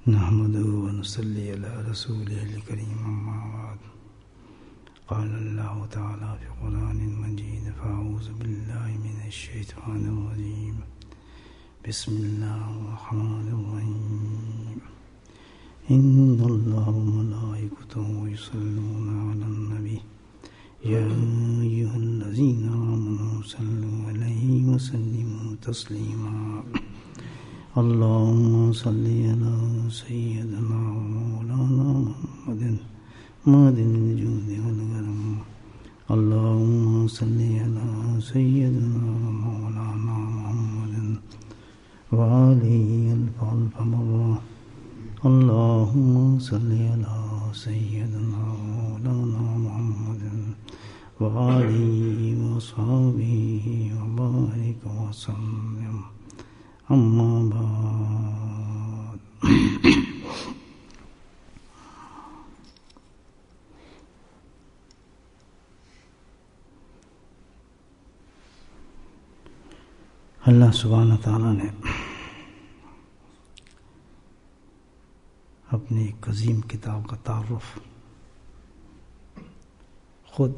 نحمده ونصلي على رسوله الكريم أما بعد. قال الله تعالى في قرآن المجيد: فأعوذ بالله من الشيطان الرجيم. بسم الله الرحمن الرحيم. إن الله وملائكته يصلون على النبي يا أيها الذين آمنوا صلوا عليه وسلموا تسليما. اللهم صل على سيدنا ومولانا محمد معدن الجود والكرم. اللهم صل على سيدنا ومولانا محمد وآله الف مرة. اللهم صل على سيدنا ومولانا محمد وآله وصحبه وبارك وسلم. أما بعد. اللہ سبحانہ تعالیٰ نے اپنی ایک عظیم کتاب کا تعارف خود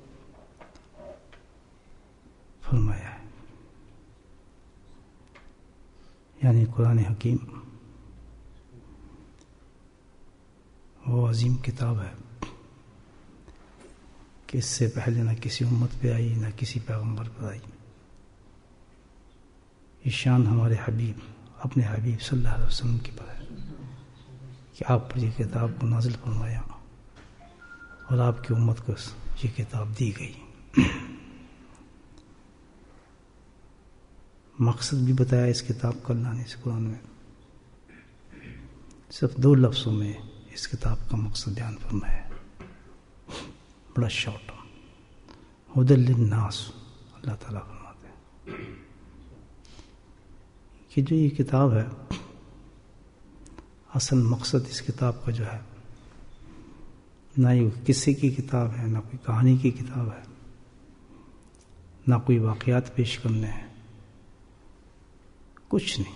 فرمایا ہے، یعنی قرآن حکیم وہ عظیم کتاب ہے کہ اس سے پہلے نہ کسی امت پہ آئی نہ کسی پیغمبر پر آئی. یہ شان ہمارے حبیب اپنے حبیب صلی اللہ علیہ وسلم کی پر ہے کہ آپ پر یہ کتاب کو نازل فرمایا اور آپ کی امت کو یہ کتاب دی گئی. مقصد بھی بتایا اس کتاب کا اللہ نے اس قرآن میں. صرف 2 لفظوں میں اس کتاب کا مقصد بیان فرمایا ہے، بڑا شارٹ. ہدی للناس، اللہ تعالیٰ فرماتے ہیں کہ جو یہ کتاب ہے، اصل مقصد اس کتاب کا جو ہے، نہ یہ قصے کی کتاب ہے، نہ کوئی کہانی کی کتاب ہے، نہ کوئی واقعات پیش کرنے ہیں، کچھ نہیں.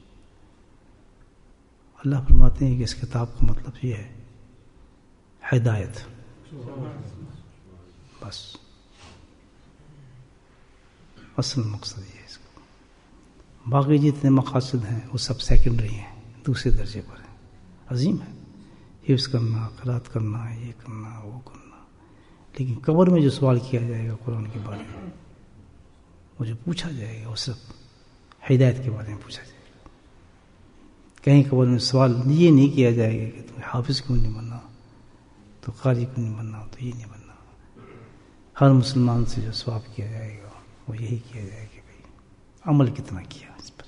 اللہ فرماتے ہیں کہ اس کتاب کا مطلب یہ ہے ہدایت، بس اصل مقصد یہ ہے اس کا. باقی جتنے مقاصد ہیں وہ سب سیکنڈری ہیں، دوسرے درجے پر ہیں. عظیم ہے حفظ کرنا، قرات کرنا، یہ کرنا، وہ کرنا، لیکن قبر میں جو سوال کیا جائے گا قرآن کے بارے میں، وہ جو پوچھا جائے گا وہ صرف ہدایت کے بارے میں پوچھا جائے گا. کہیں قبر میں سوال یہ نہیں کیا جائے گا کہ تمہیں حافظ کیوں نہیں بننا، تو قاری کیوں نہیں بننا، تو یہ نہیں بننا. ہر مسلمان سے جو سوال کیا جائے گا وہ یہی کیا جائے گا کہ بھائی عمل کتنا کیا اس پر.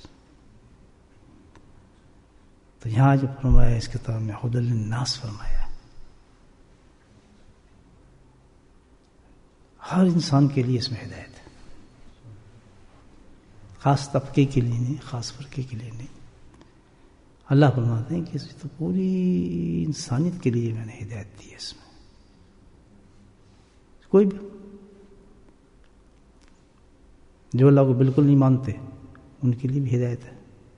تو یہاں جو فرمایا اس کتاب میں ہدی للناس فرمایا ہے، ہر انسان کے لیے اس میں ہدایت ہے، خاص طبقے کے لیے نہیں، خاص فرقے کے لیے نہیں. اللہ فرماتے ہیں کہ اس تو پوری انسانیت کے لیے میں نے ہدایت دی ہے. اس میں کوئی بھی جو اللہ کو بالکل نہیں مانتے ان کے لیے بھی ہدایت ہے،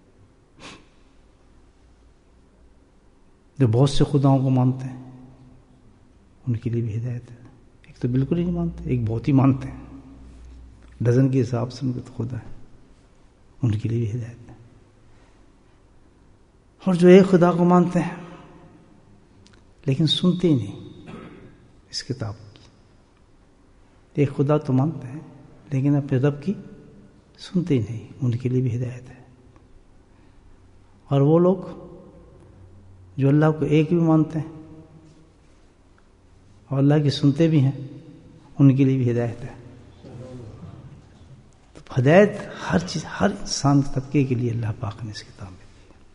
جو بہت سے خداؤں کو مانتے ہیں ان کے لیے بھی ہدایت ہے. ایک تو بالکل ہی نہیں مانتے، ایک بہت ہی مانتے ہیں، ڈزن کے حساب سے ان کے تو خدا ہے، ان کے لیے بھی ہدایت ہے. اور جو ایک خدا کو مانتے ہیں لیکن سنتے ہی نہیں اس کتاب کی. ایک خدا تو مانتے ہیں لیکن اپنے رب کی سنتے ہی نہیں، ان کے لیے بھی ہدایت ہے. اور وہ لوگ جو اللہ کو ایک بھی مانتے ہیں اور اللہ کی سنتے بھی ہیں، ان کے لیے بھی ہدایت ہے. تو ہدایت ہر چیز، ہر انسان طبقے کے لیے اللہ پاک نے اس کتاب میں دی.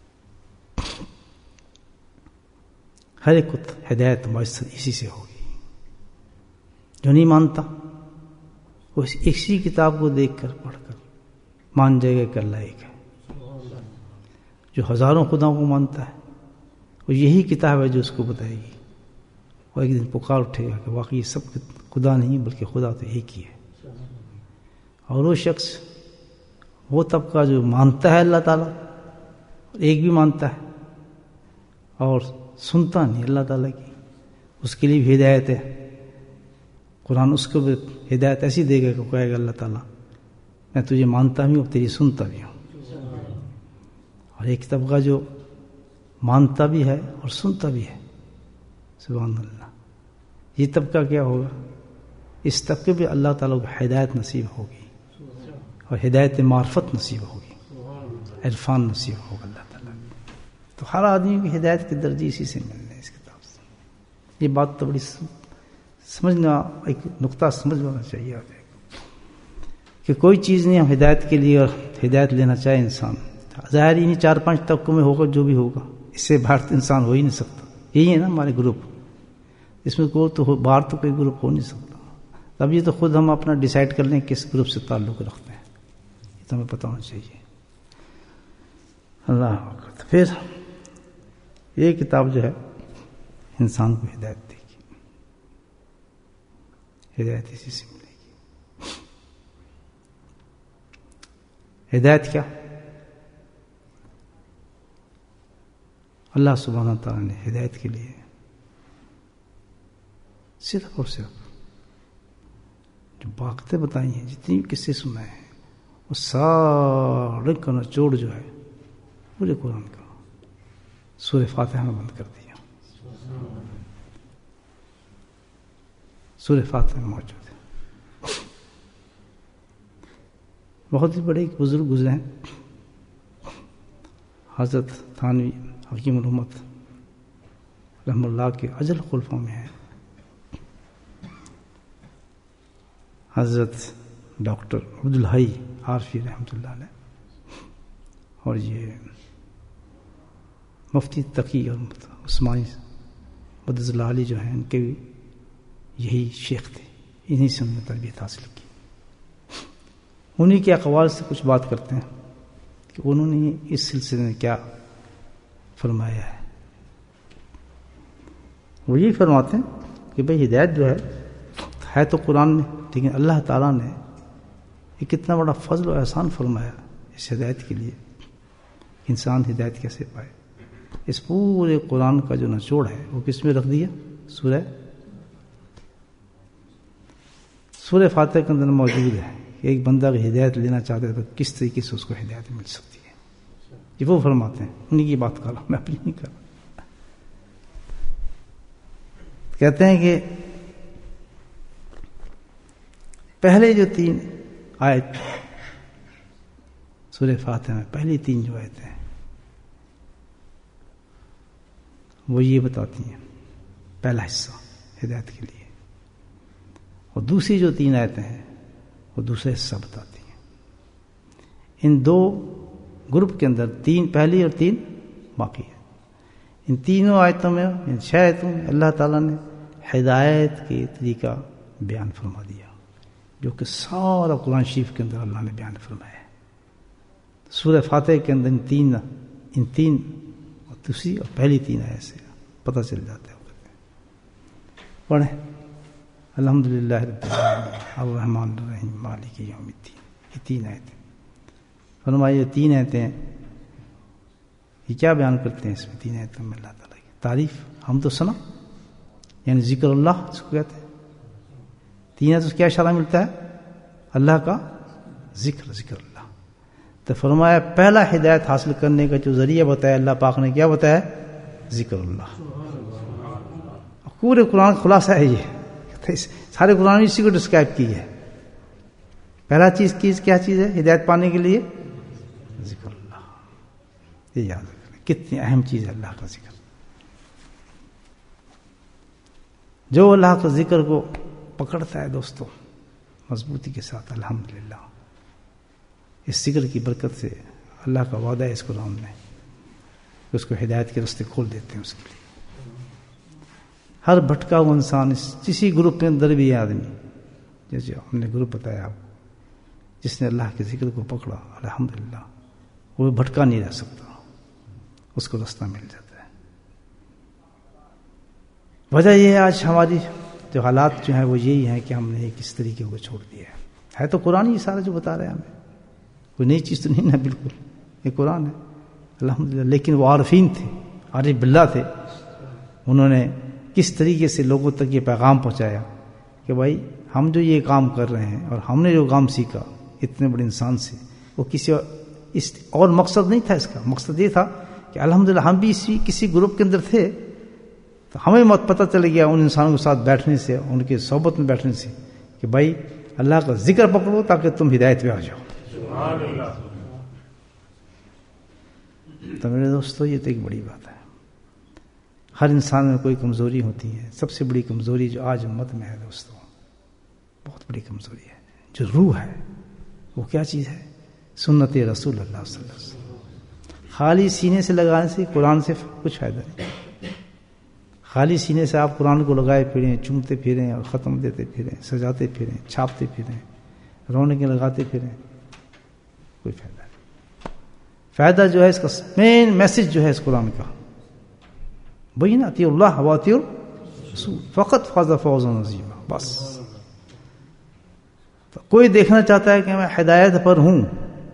ہر ایک کو ہدایت میسر اسی سے ہوگی. جو نہیں مانتا وہ اسی کتاب کو دیکھ کر پڑھ کر مان جائے گا کہ اللہ ایک ہے. جو ہزاروں خداؤں کو مانتا ہے وہ یہی کتاب ہے جو اس کو بتائے گی. وہ ایک دن پکار اٹھے گا کہ واقعی یہ سب خدا نہیں بلکہ خدا تو ایک ہی ہے. اور وہ شخص، وہ طبقہ جو مانتا ہے اللہ تعالیٰ ایک بھی مانتا ہے، اور سنتا نہیں اللہ تعالیٰ کی، اس کے لیے بھی ہدایت ہے۔ قرآن اس کو بھی ہدایت ایسی دے گا کہ کہے گا اللہ تعالیٰ میں تجھے مانتا بھی ہوں اور تیری سنتا بھی ہوں۔ اور ایک طبقہ جو مانتا بھی ہے اور سنتا بھی ہے، سبحان اللہ، یہ طبقہ کیا ہوگا؟ اس طبقے پہ اللہ تعالیٰ کو ہدایت نصیب ہوگی اور ہدایت معرفت نصیب ہوگی، عرفان نصیب ہوگا اللہ تعالیٰ۔ تو ہر آدمی کی ہدایت کے درجے اسی سے ملنے اس کتاب سے۔ یہ بات تو بڑی سمجھنا، ایک نقطہ سمجھنا چاہیے آپ کہ کوئی چیز نہیں ہم ہدایت کے لیے اور ہدایت لینا چاہے انسان، ظاہر ہی نہیں 4-5 طبقوں میں ہوگا جو بھی ہوگا، اس سے باہر تو انسان ہو ہی نہیں سکتا۔ یہی ہے نا ہمارے گروپ، اس میں کوئی تو باہر تو کوئی گروپ ہو نہیں سکتا۔ تب یہ تو خود ہم اپنا ڈیسائیڈ کر لیں کس گروپ سے تعلق رکھتے ہیں، یہ تو ہمیں پتہ ہونا چاہیے۔ اللہ اکبر۔ پھر یہ کتاب جو ہے انسان کو ہدایت دے گی، ہدایت اسی سے ملے گی۔ ہدایت کیا؟ اللہ سبحانہ تعالیٰ نے ہدایت کے لیے صرف اور صرف جو باتیں بتائی ہیں، جتنی بھی قصے سنائے ہیں، وہ سارے کا نچوڑ جو ہے پورے قرآن کا سورہ فاتحہ میں بند کر دیا، سورہ فاتحہ میں موجود ہے۔ بہت ہی بڑے ایک بزرگ گزرے ہیں، حضرت تھانوی حکیم الامت رحمہ اللہ کے اجل خلفوں میں ہیں، حضرت ڈاکٹر عبدالحی عارفی رحمۃ اللہ علیہ، اور یہ مفتی تقی اور عثمانی مدد اللہ علی جو ہیں، ان کے بھی یہی شیخ تھے، انہی سے انہوں نے تربیت حاصل کی۔ انہی کے اقوال سے کچھ بات کرتے ہیں کہ انہوں نے اس سلسلے میں کیا فرمایا ہے۔ وہ یہ فرماتے ہیں کہ بھئی ہدایت جو ہے تو قرآن میں، لیکن اللہ تعالیٰ نے یہ کتنا بڑا فضل و احسان فرمایا اس ہدایت کے لیے، انسان ہدایت کیسے پائے۔ اس پورے قرآن کا جو نچوڑ ہے وہ کس میں رکھ دیا؟ سورہ فاتحہ کے اندر موجود ہے کہ ایک بندہ کی ہدایت لینا چاہتا ہے تو کس طریقے سے اس کو ہدایت مل سکتی ہے۔ یہ وہ فرماتے ہیں، انہیں کی بات کر رہا ہوں، میں اپنی نہیں کر رہا۔ کہتے ہیں کہ پہلے جو 3 آیت سورہ فاتحہ میں، پہلی 3 جو آیتیں ہیں وہ یہ بتاتی ہیں، پہلا حصہ ہدایت کے لیے، اور دوسری جو 3 آیتیں ہیں وہ دوسرا حصہ بتاتی ہیں۔ ان 2 گروپ کے اندر 3 پہلی اور 3 باقی ہے۔ ان تینوں آیتوں میں، ان 6 آیتوں میں اللہ تعالیٰ نے ہدایت کے طریقہ بیان فرما دیا، جو کہ سارا قرآن شریف کے اندر اللہ نے بیان فرمایا ہے۔ سورہ فاتحہ کے اندر ان تین اور دوسری اور پہلی 3 آیت سے پتہ چل جاتا ہے۔ پڑھیں، الحمدللہ رب العالمین الرحمن الرحیم مالک یوم الدین، یہ 3 آیتیں فرمائی۔ یہ 3 آیتیں یہ کیا بیان کرتے ہیں؟ اس میں 3 آیتوں میں اللہ تعالیٰ کی تعریف، حمد و ثنا، یعنی ذکر اللہ اس کو کہتے ہیں۔ 3 آیتوں سے کیا اشارہ ملتا ہے؟ اللہ کا ذکر اللہ۔ تو فرمایا پہلا ہدایت حاصل کرنے کا جو ذریعہ بتایا اللہ پاک نے، کیا بتایا؟ ذکر اللہ۔ پورے قرآن کا خلاصہ ہے یہ، سارے قرآن میں اسی کو ڈسکرائب کی ہے۔ پہلا چیز کیا چیز ہے ہدایت پانے کے لیے؟ ذکر اللہ۔ یہ یاد رکھنا کتنی اہم چیز ہے اللہ کا ذکر۔ جو اللہ کے ذکر کو پکڑتا ہے دوستو مضبوطی کے ساتھ، الحمدللہ اس ذکر کی برکت سے اللہ کا وعدہ ہے اس قرآن میں، اس کو ہدایت کے راستے کھول دیتے ہیں اس کے لیے۔ ہر بھٹکا ہوا انسان، کسی گروپ کے اندر بھی ہے آدمی، جیسے ہم نے گروپ بتایا آپ، جس نے اللہ کے ذکر کو پکڑا، الحمدللہ وہ بھٹکا نہیں رہ سکتا، اس کو راستہ مل جاتا ہے۔ وجہ یہ ہے آج ہماری جو حالات جو ہیں وہ یہی ہیں کہ ہم نے ایک اس طریقے کو چھوڑ دیا ہے تو قرآن ہی سارا جو بتا رہے ہیں ہمیں، کوئی نئی چیز تو نہیں نا، بالکل یہ قرآن ہے الحمدللہ۔ لیکن وہ عارفین تھے، عارف باللہ تھے، انہوں نے کس طریقے سے لوگوں تک یہ پیغام پہنچایا کہ بھائی ہم جو یہ کام کر رہے ہیں اور ہم نے جو کام سیکھا اتنے بڑے انسان سے، وہ کسی اور مقصد نہیں تھا اس کا، مقصد یہ تھا کہ الحمدللہ ہم بھی کسی گروپ کے اندر تھے، تو ہمیں مت پتہ چل گیا ان انسانوں کے ساتھ بیٹھنے سے، ان کی صحبت میں بیٹھنے سے کہ بھائی اللہ کا ذکر پکڑو تاکہ تم ہدایت پہ آ جاؤ۔ تو میرے دوستو یہ تو ایک بڑی بات ہے۔ ہر انسان میں کوئی کمزوری ہوتی ہے، سب سے بڑی کمزوری جو آج امت میں ہے دوستو، بہت بڑی کمزوری ہے، جو روح ہے وہ کیا چیز ہے؟ سنت رسول اللہ صلی اللہ علیہ وسلم۔ خالی سینے سے لگانے سے قرآن سے کچھ فائدہ نہیں۔ خالی سینے سے آپ قرآن کو لگائے پھریں، چومتے پھریں اور ختم دیتے پھریں، سجاتے پھریں، چھاپتے پھریں، رونقیں لگاتے پھریں، کوئی فائدہ نہیں۔ فائدہ جو ہے اس کا مین میسج جو ہے اس قرآن کا وہی نا، اطیعوا اللہ واطیعوا الرسول فقط فاز فوزا عظیما۔ بس تو کوئی دیکھنا چاہتا ہے کہ میں ہدایت پر ہوں،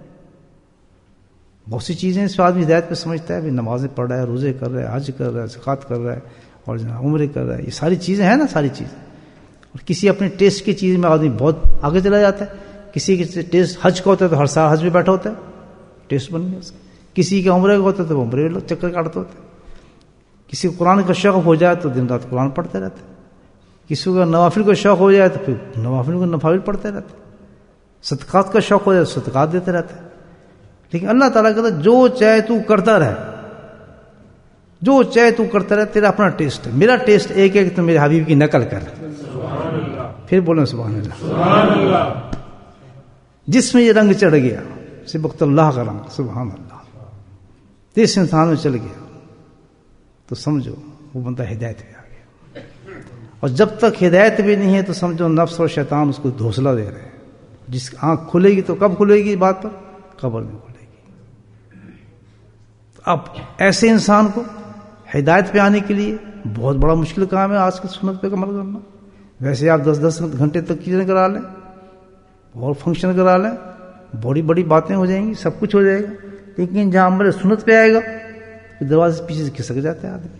بہت سی چیزیں اس آدمی ہدایت پہ سمجھتا ہے، نمازیں پڑھ رہا ہے، روزے کر رہا ہے، حج کر رہا ہے، زکوٰۃ کر رہا ہے اور عمرے کر رہا ہے، یہ ساری چیزیں ہیں نا، ساری چیزیں۔ اور کسی اپنے ٹیسٹ کی چیز میں آدمی بہت آگے چلا جاتا ہے، کسی کے ٹیسٹ حج کا ہوتا ہے تو ہر سال حج میں بیٹھا ہوتا ہے، ٹیسٹ بن گیا اس کا۔ کسی کے عمرے کا ہوتا ہے تو عمرے میں چکر کاٹتے ہوتے ہیں۔ کسی کو قرآن کا شوق ہو جائے تو دن رات قرآن پڑھتے رہتے ہیں، کسی کو نوافل کا شوق ہو جائے تو پھر نوافل پڑھتے رہتے ہیں، صدقات کا شوق ہو جائے تو صدقات دیتے رہتے ہیں۔ لیکن اللہ تعالیٰ کہتا ہے جو چاہے تو کرتا رہے، جو چاہے تو کرتا رہے، تیرا اپنا ٹیسٹ ہے، میرا ٹیسٹ ایک ہے کہ تم میرے حبیب کی نقل کر۔ پھر بولیں سبحان اللہ۔ جس میں یہ رنگ چڑھ گیا سبقت اللہ کا رنگ، سبحان اللہ، جس انسان میں چل گیا تو سمجھو وہ بندہ ہدایت پہ آ گیا۔ اور جب تک ہدایت بھی نہیں ہے تو سمجھو نفس اور شیطان اس کو حوصلہ دے رہے ہیں۔ جس آنکھ کھلے گی تو کب کھلے گی بات پر؟ قبر میں کھلے گی۔ اب ایسے انسان کو ہدایت پہ آنے کے لیے بہت بڑا مشکل کام ہے آج کی سنت پہ عمل کرنا۔ ویسے آپ 10 گھنٹے تک چیزیں کرا لیں اور فنکشن کرا لیں، بڑی بڑی باتیں ہو جائیں گی، سب کچھ ہو جائے گا، لیکن جہاں عمل سنت پہ آئے گا دروازے سے پیچھے سے کھسک جاتا ہے آدمی۔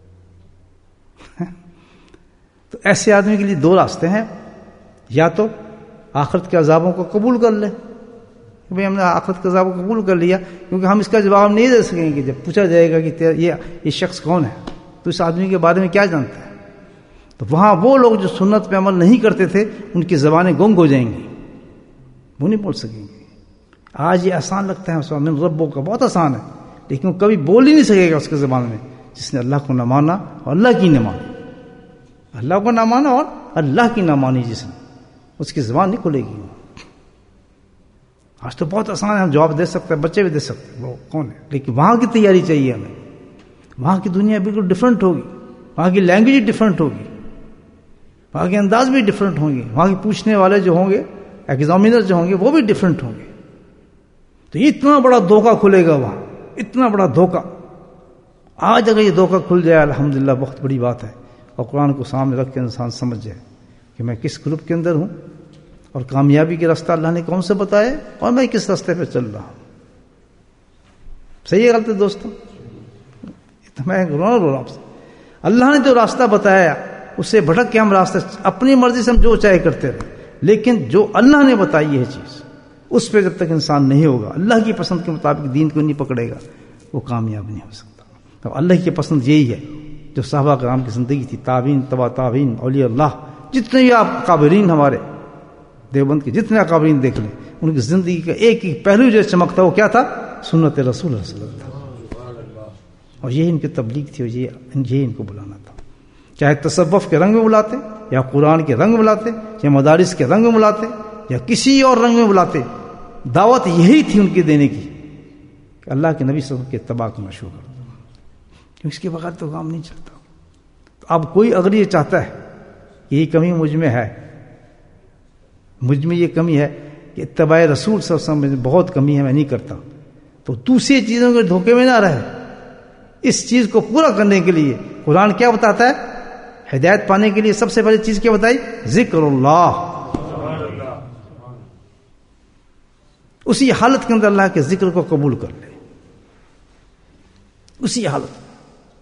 تو ایسے آدمی کے لیے 2 راستے ہیں، یا تو آخرت کے عذابوں کو قبول کر لے، کہ بھئی ہم نے آخرت کے عذاب کو قبول کر لیا، کیونکہ ہم اس کا جواب نہیں دے سکیں گے۔ جب پوچھا جائے گا کہ یہ شخص کون ہے، تو اس آدمی کے بارے میں کیا جانتا ہے، تو وہاں وہ لوگ جو سنت پہ عمل نہیں کرتے تھے ان کی زبانیں گنگ ہو جائیں گی، وہ نہیں بول سکیں گے۔ آج یہ آسان لگتا ہے، من ربوں کا بہت آسان ہے، لیکن وہ کبھی بول ہی نہیں سکے گا اس کے زبان میں، جس نے اللہ کو نہ مانا اور اللہ کی نہ مانی، اللہ کو نہ مانا اور اللہ کی نہ مانی، جس نے، اس کی زبان نہیں کھلے گی۔ آج تو بہت آسان ہے، ہم جواب دے سکتے ہیں، بچے بھی دے سکتے ہیں، وہ کون ہے، لیکن وہاں کی تیاری چاہیے ہمیں۔ وہاں کی دنیا بالکل ڈفرینٹ ہوگی، وہاں کی لینگویج ڈفرینٹ ہوگی، وہاں کے انداز بھی ڈفرینٹ ہوں گے، وہاں کے پوچھنے والے جو ہوں گے، ایگزامینر جو ہوں گے، وہ بھی ڈفرینٹ ہوں گے۔ تو اتنا بڑا دھوکہ کھلے گا وہاں، اتنا بڑا دھوکہ۔ آج اگر یہ دھوکہ کھل جائے الحمدللہ بہت بڑی بات ہے، اور قرآن کو سامنے رکھ کے انسان سمجھ جائے کہ میں کس گروپ کے اندر ہوں، اور کامیابی کے راستہ اللہ نے کون سے بتایا، اور میں کس راستے پہ چل رہا ہوں۔ صحیح ہے غلط ہے دوستوں؟ میں رو رہا ہوں آپ سے، اللہ نے جو راستہ بتایا اس سے بھٹک کے ہم راستہ اپنی مرضی سے ہم جو چاہے کرتے رہے، لیکن جو اللہ نے بتائی ہے چیز اس پہ جب تک انسان نہیں ہوگا، اللہ کی پسند کے مطابق دین کو نہیں پکڑے گا، وہ کامیاب نہیں ہو سکتا۔ تو اللہ کی پسند یہی ہے جو صحابہ کرام کی زندگی تھی، تابعین، تبع تابعین، اولیاء اللہ، جتنے بھی آپ اکابرین ہمارے دیوبند کے جتنے اکابرین دیکھ لیں، ان کی زندگی کا ایک ایک پہلو جو چمکتا وہ کیا تھا؟ سنت رسول اللہ صلی اللہ علیہ وسلم، اور یہ ان کی تبلیغ تھی، اور یہ ان کو بلانا تھا۔ چاہے تصوف کے رنگ میں بلاتے، یا قرآن کے رنگ میں بلاتے، یا مدارس کے رنگ میں بلاتے، یا کسی اور رنگ میں بلاتے، دعوت یہی تھی ان کی دینے کی کہ اللہ کے نبی صلی اللہ علیہ وسلم کے اتباع کو مشہور کر دو، کیونکہ اس کے بغیر تو کام نہیں چلتا۔ تو اب کوئی اگر یہ چاہتا ہے کہ یہ کمی مجھ میں ہے، مجھ میں یہ کمی ہے کہ اتباع رسول صلی اللہ علیہ وسلم میں بہت کمی ہے، میں نہیں کرتا، تو دوسری چیزوں کے دھوکے میں نہ رہے۔ اس چیز کو پورا کرنے کے لیے قرآن کیا بتاتا ہے؟ ہدایت پانے کے لیے سب سے پہلی چیز کیا بتائی؟ ذکر اللہ۔ اسی حالت کے اندر اللہ کے ذکر کو قبول کر لے، اسی حالت،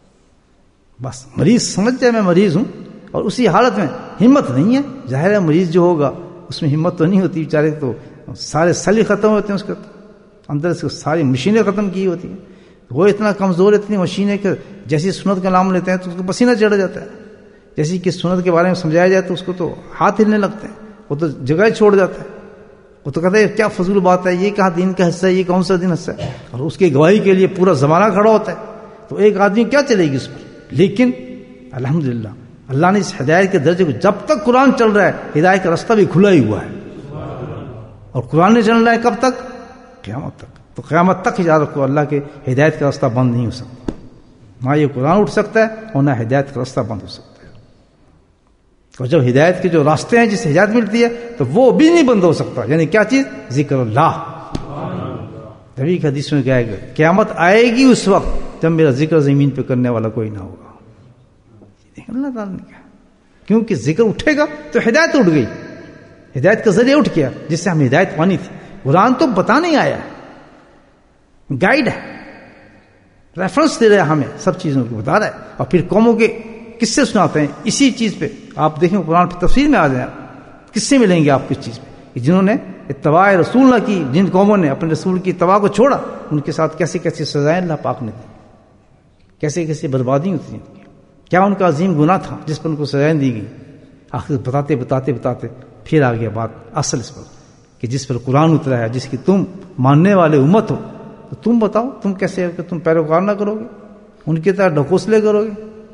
بس مریض سمجھ جائے میں مریض ہوں، اور اسی حالت میں ہمت نہیں ہے. ظاہر ہے مریض جو ہوگا اس میں ہمت تو نہیں ہوتی، بیچارے تو سارے سلی ختم ہوتے ہیں، اس کے اندر سے ساری مشینیں ختم کی ہوتی ہیں. وہ اتنا کمزور، اتنی مشینیں کہ جیسی سنت کا نام لیتے ہیں تو اس کو پسینہ چڑھ جاتا ہے، جیسی کہ سنت کے بارے میں سمجھایا جائے تو اس کو تو ہاتھ ہلنے لگتے ہیں، وہ تو جگہ ہی چھوڑ جاتا ہے. وہ تو کہتے ہیں کیا فضول بات ہے، یہ کہاں دین کا حصہ ہے، یہ کون سا دین حصہ ہے. اور اس کی گواہی کے لیے پورا زمانہ کھڑا ہوتا ہے، تو ایک آدمی کیا چلے گی اس پر. لیکن الحمدللہ اللہ نے اس ہدایت کے درجے کو، جب تک قرآن چل رہا ہے ہدایت کا راستہ بھی کھلا ہی ہوا ہے، اور قرآن نہیں چل رہا ہے کب تک؟ قیامت تک. تو قیامت تک یاد رکھو اللہ کے ہدایت کا راستہ بند نہیں ہو سکتا. نہ یہ قرآن اٹھ سکتا ہے اور نہ ہدایت کا راستہ بند ہو سکتا ہے. اور جب ہدایت کے جو راستے ہیں جس سے ہدایت ملتی ہے تو وہ بھی نہیں بند ہو سکتا. یعنی کیا چیز؟ ذکر اللہ. نبی کی حدیث میں کہا ہے قیامت آئے گی اس وقت جب میرا ذکر زمین پہ کرنے والا کوئی نہ ہوگا. اللہ تعالیٰ نے کہا کیونکہ ذکر اٹھے گا تو ہدایت اٹھ گئی، ہدایت کا ذریعہ اٹھ گیا جس سے ہم ہدایت پانی تھی. قرآن تو بتانے آیا ہے، گائیڈ ہے، ریفرنس دے رہا ہے ہمیں، سب چیزوں کو بتا رہا ہے. اور پھر قوموں کے قصے سناتے ہیں اسی چیز پہ. آپ دیکھیں قرآن پہ تفسیر میں آ جائیں قصے ملیں گے آپ کو اس چیز پہ، جنہوں نے اتباع رسول نہ کی، جن قوموں نے اپنے رسول کی اتباع کو چھوڑا، ان کے ساتھ کیسی کیسی سزائیں اللہ پاک نے دی، کیسے کیسی بربادی ہوتی ہیں، کیا ان کا عظیم گناہ تھا جس پر ان کو سزائیں دی گئی. آخر بتاتے بتاتے بتاتے پھر آ گیا بات اصل اس پر کہ جس پر قرآن اترا ہے، جس کی تم ماننے والے امت ہو، تو تم بتاؤ تم کیسے ہو کہ تم پیروکار نہ کرو گے، ان کی طرح ڈھکوسلے کرو گے،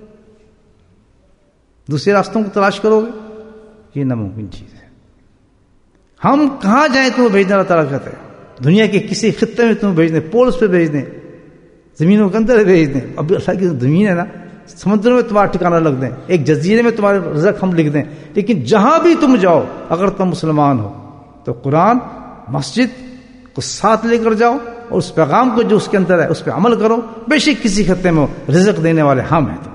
دوسرے راستوں کو تلاش کرو گے. یہ ناممکن چیز ہے. ہم کہاں جائیں تمہیں بھیجنا اللہ تعالیٰ کہتے ہیں. دنیا کے کسی خطے میں تمہیں بھیج دیں، پولس پہ بھیج دیں، زمینوں کے اندر بھیج دیں. اب اللہ کی زمین ہے نا، سمندروں میں تمہارا ٹھکانہ لگ دیں، ایک جزیرے میں تمہارے رزق ہم لکھ دیں، لیکن جہاں بھی تم جاؤ اگر تم مسلمان ہو تو قرآن مسجد کو ساتھ لے کر جاؤ، اور اس پیغام کو جو اس کے اندر ہے اس پہ عمل کرو. بے شک کسی خطے میں رزق دینے والے ہم ہیں، تمہیں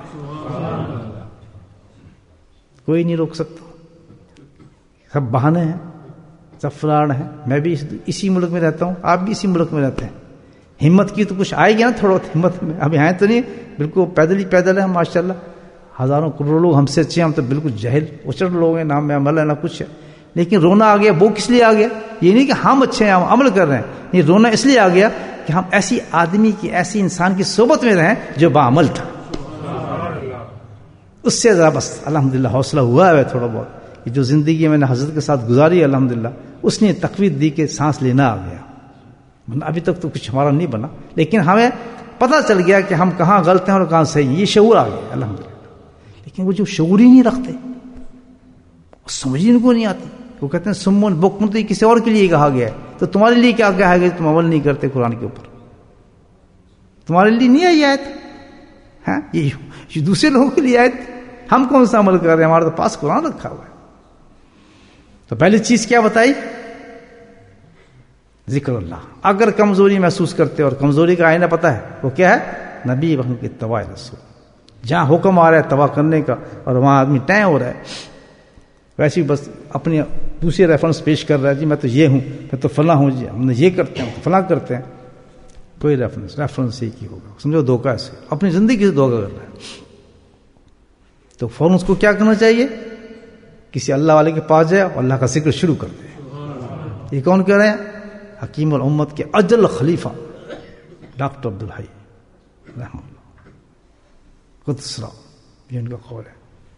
کوئی نہیں روک سکتا. سب بہانے ہیں، سب فراڈ ہیں. میں بھی اسی ملک میں رہتا ہوں، آپ بھی اسی ملک میں رہتے ہیں. ہمت کی تو کچھ آئے گی نا، تھوڑا بہت ہمت میں. ابھی ہیں تو نہیں، بالکل پیدل ہی پیدل ہیں ماشاء اللہ. ہزاروں کروڑوں لوگ ہم سے اچھے ہیں، ہم تو بالکل جہل اچڑ لوگ ہیں، نہ میں عمل ہے نہ کچھ ہے. لیکن رونا آ گیا. وہ کس لیے آ گیا؟ یہ نہیں کہ ہم اچھے ہیں ہم عمل کر رہے ہیں، یہ رونا اس لیے آ گیا کہ ہم ایسی آدمی کی، ایسی انسان کی صحبت میں رہیں جو باعمل تھا. اس سے ذرا بس الحمدللہ حوصلہ ہوا ہے تھوڑا بہت. یہ جو زندگی میں نے حضرت کے ساتھ گزاری ہے الحمدللہ، اس نے تقویت دی کہ سانس لینا آ گیا. ابھی تک تو کچھ ہمارا نہیں بنا، لیکن ہمیں پتہ چل گیا کہ ہم کہاں غلط ہیں اور کہاں صحیح. یہ شعور آ گیا الحمدللہ. لیکن وہ جو شعور ہی نہیں رکھتے، سمجھ ہی ان کو نہیں آتی. وہ کہتے ہیں سمون بکم، تو یہ کسی اور کے لیے کہا گیا ہے، تو تمہارے لیے کیا کہا گیا؟ تم عمل نہیں کرتے قرآن کے اوپر، تمہارے لیے نہیں آئی آیت. ہاں یہ دوسرے لوگوں کے لیے آیت. ہم کون سا عمل کر رہے ہیں؟ ہمارے تو پاس قرآن رکھا ہوا ہے. تو پہلی چیز کیا بتائی؟ ذکر اللہ. اگر کمزوری محسوس کرتے اور کمزوری کا آئینہ پتہ ہے وہ کیا ہے؟ نبی وحی کی اتباع رسول. جہاں حکم آ رہا ہے اتباع کرنے کا اور وہاں آدمی ٹائم ہو رہا ہے، ویسے ہی بس اپنے دوسرے ریفرنس پیش کر رہا ہے، جی میں تو یہ ہوں، میں تو فلاں ہوں، جی ہم نے یہ کرتے ہیں، فلاں کرتے ہیں. کوئی ریفرنس ایک ہی ہوگا. سمجھو دھوکہ ہے، اپنی زندگی سے دھوکہ کر رہا ہے. تو فوراً اس کو کیا کرنا چاہیے؟ کسی اللہ والے کے پاس جائے اور اللہ کا ذکر شروع کر دے. یہ کون کہہ رہے ہیں؟ حکیم الامت کے اجل خلیفہ ڈاکٹر عبدالحی رحمہ اللہ قدس را، یہ ان کا قول ہے.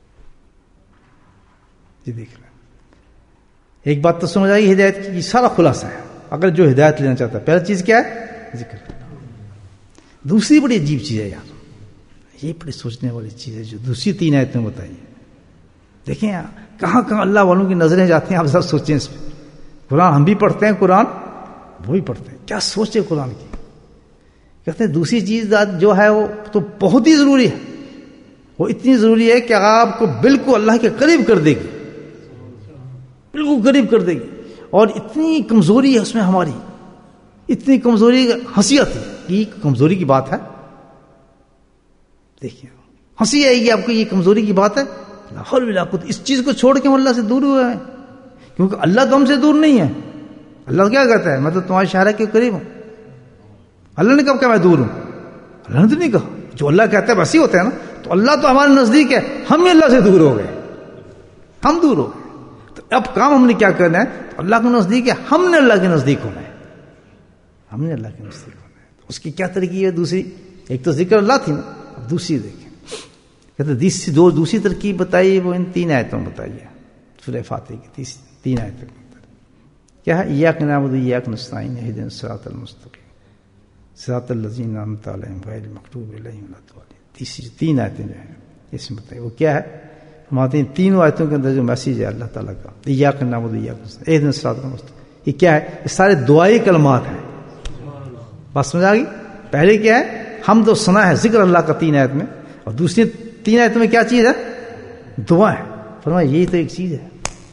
یہ دیکھ رہے ہیں. ایک بات تو سمجھ آئی ہدایت کی، یہ سارا خلاصہ ہے. اگر جو ہدایت لینا چاہتا ہے پہلی چیز کیا ہے؟ ذکر. دوسری بڑی عجیب چیز ہے یار، یہ بڑی سوچنے والی چیز ہے جو دوسری 3 آیتیں بتائی. دیکھیں کہاں کہاں اللہ والوں کی نظریں جاتی ہیں. آپ ذرا سوچیں اس پہ. قرآن ہم بھی پڑھتے ہیں، قرآن وہی پڑھتے ہیں. کیا سوچے قرآن کی. کہتے ہیں دوسری چیز جو ہے وہ تو بہت ہی ضروری ہے. وہ اتنی ضروری ہے کہ آپ کو بالکل اللہ کے قریب کر دے گی، بالکل قریب کر دے گی. اور اتنی کمزوری ہے اس میں ہماری، اتنی کمزوری حیثیت ہے. یہ کمزوری کی بات ہے. دیکھیے ہنسی آئے گی آپ کو، یہ کمزوری کی بات ہے. لا حول ولا قوت. اس چیز کو چھوڑ کے ہم اللہ سے دور ہوئے ہیں، کیونکہ اللہ تو ہم سے دور نہیں ہے. اللہ کیا کہتا ہے؟ میں تو تمہارے شاعرہ کے قریب ہوں. اللہ نے کب کہا میں دور ہوں؟ اللہ نے تو نہیں کہا. جو اللہ کہتا ہے ویسے ہوتا ہے نا. تو اللہ تو ہمارے نزدیک ہے، ہم ہی اللہ سے دور ہو گئے، ہم دور ہو گئے. تو اب کام ہم نے کیا کرنا ہے؟ تو اللہ کے نزدیک ہے، ہم نے اللہ کے نزدیک ہونا ہے، ہم نے اللہ کے نزدیک ہونا ہے. تو اس کی کیا ترکیب ہے دوسری؟ ایک تو ذکر اللہ تھی نا، اب دوسری دیکھیں، کہتے دوسری ترکیب بتائی وہ ان 3 آیتوں میں بتائیے، سورہ فاتحہ کی 3 آیتوں میں. کیا ہے؟ ایاک نعبد و ایاک نستعین اہدنا الصراط المستقیم صراط الذین انعمت علیہم غیر المغضوب علیہم ولا الضالین. تیسری 3 آیتیں جو ہیں اس میں بتائی، وہ کیا ہے؟ فرماتے ہیں تینوں آیتوں کے اندر جو میسیج ہے اللہ تعالیٰ کا، ایاک نعبد و ایاک نستعین اہدنا الصراط المستقیم، یہ کیا ہے؟ یہ سارے دعائی کلمات ہیں. بات سمجھ آ گئی؟ پہلے کیا ہے؟ حمد و ثنا ہے، ذکر اللہ کا 3 آیت میں، اور دوسری 3 آیتوں میں کیا چیز ہے؟ دعا ہے. فرمایا یہی تو ایک چیز ہے،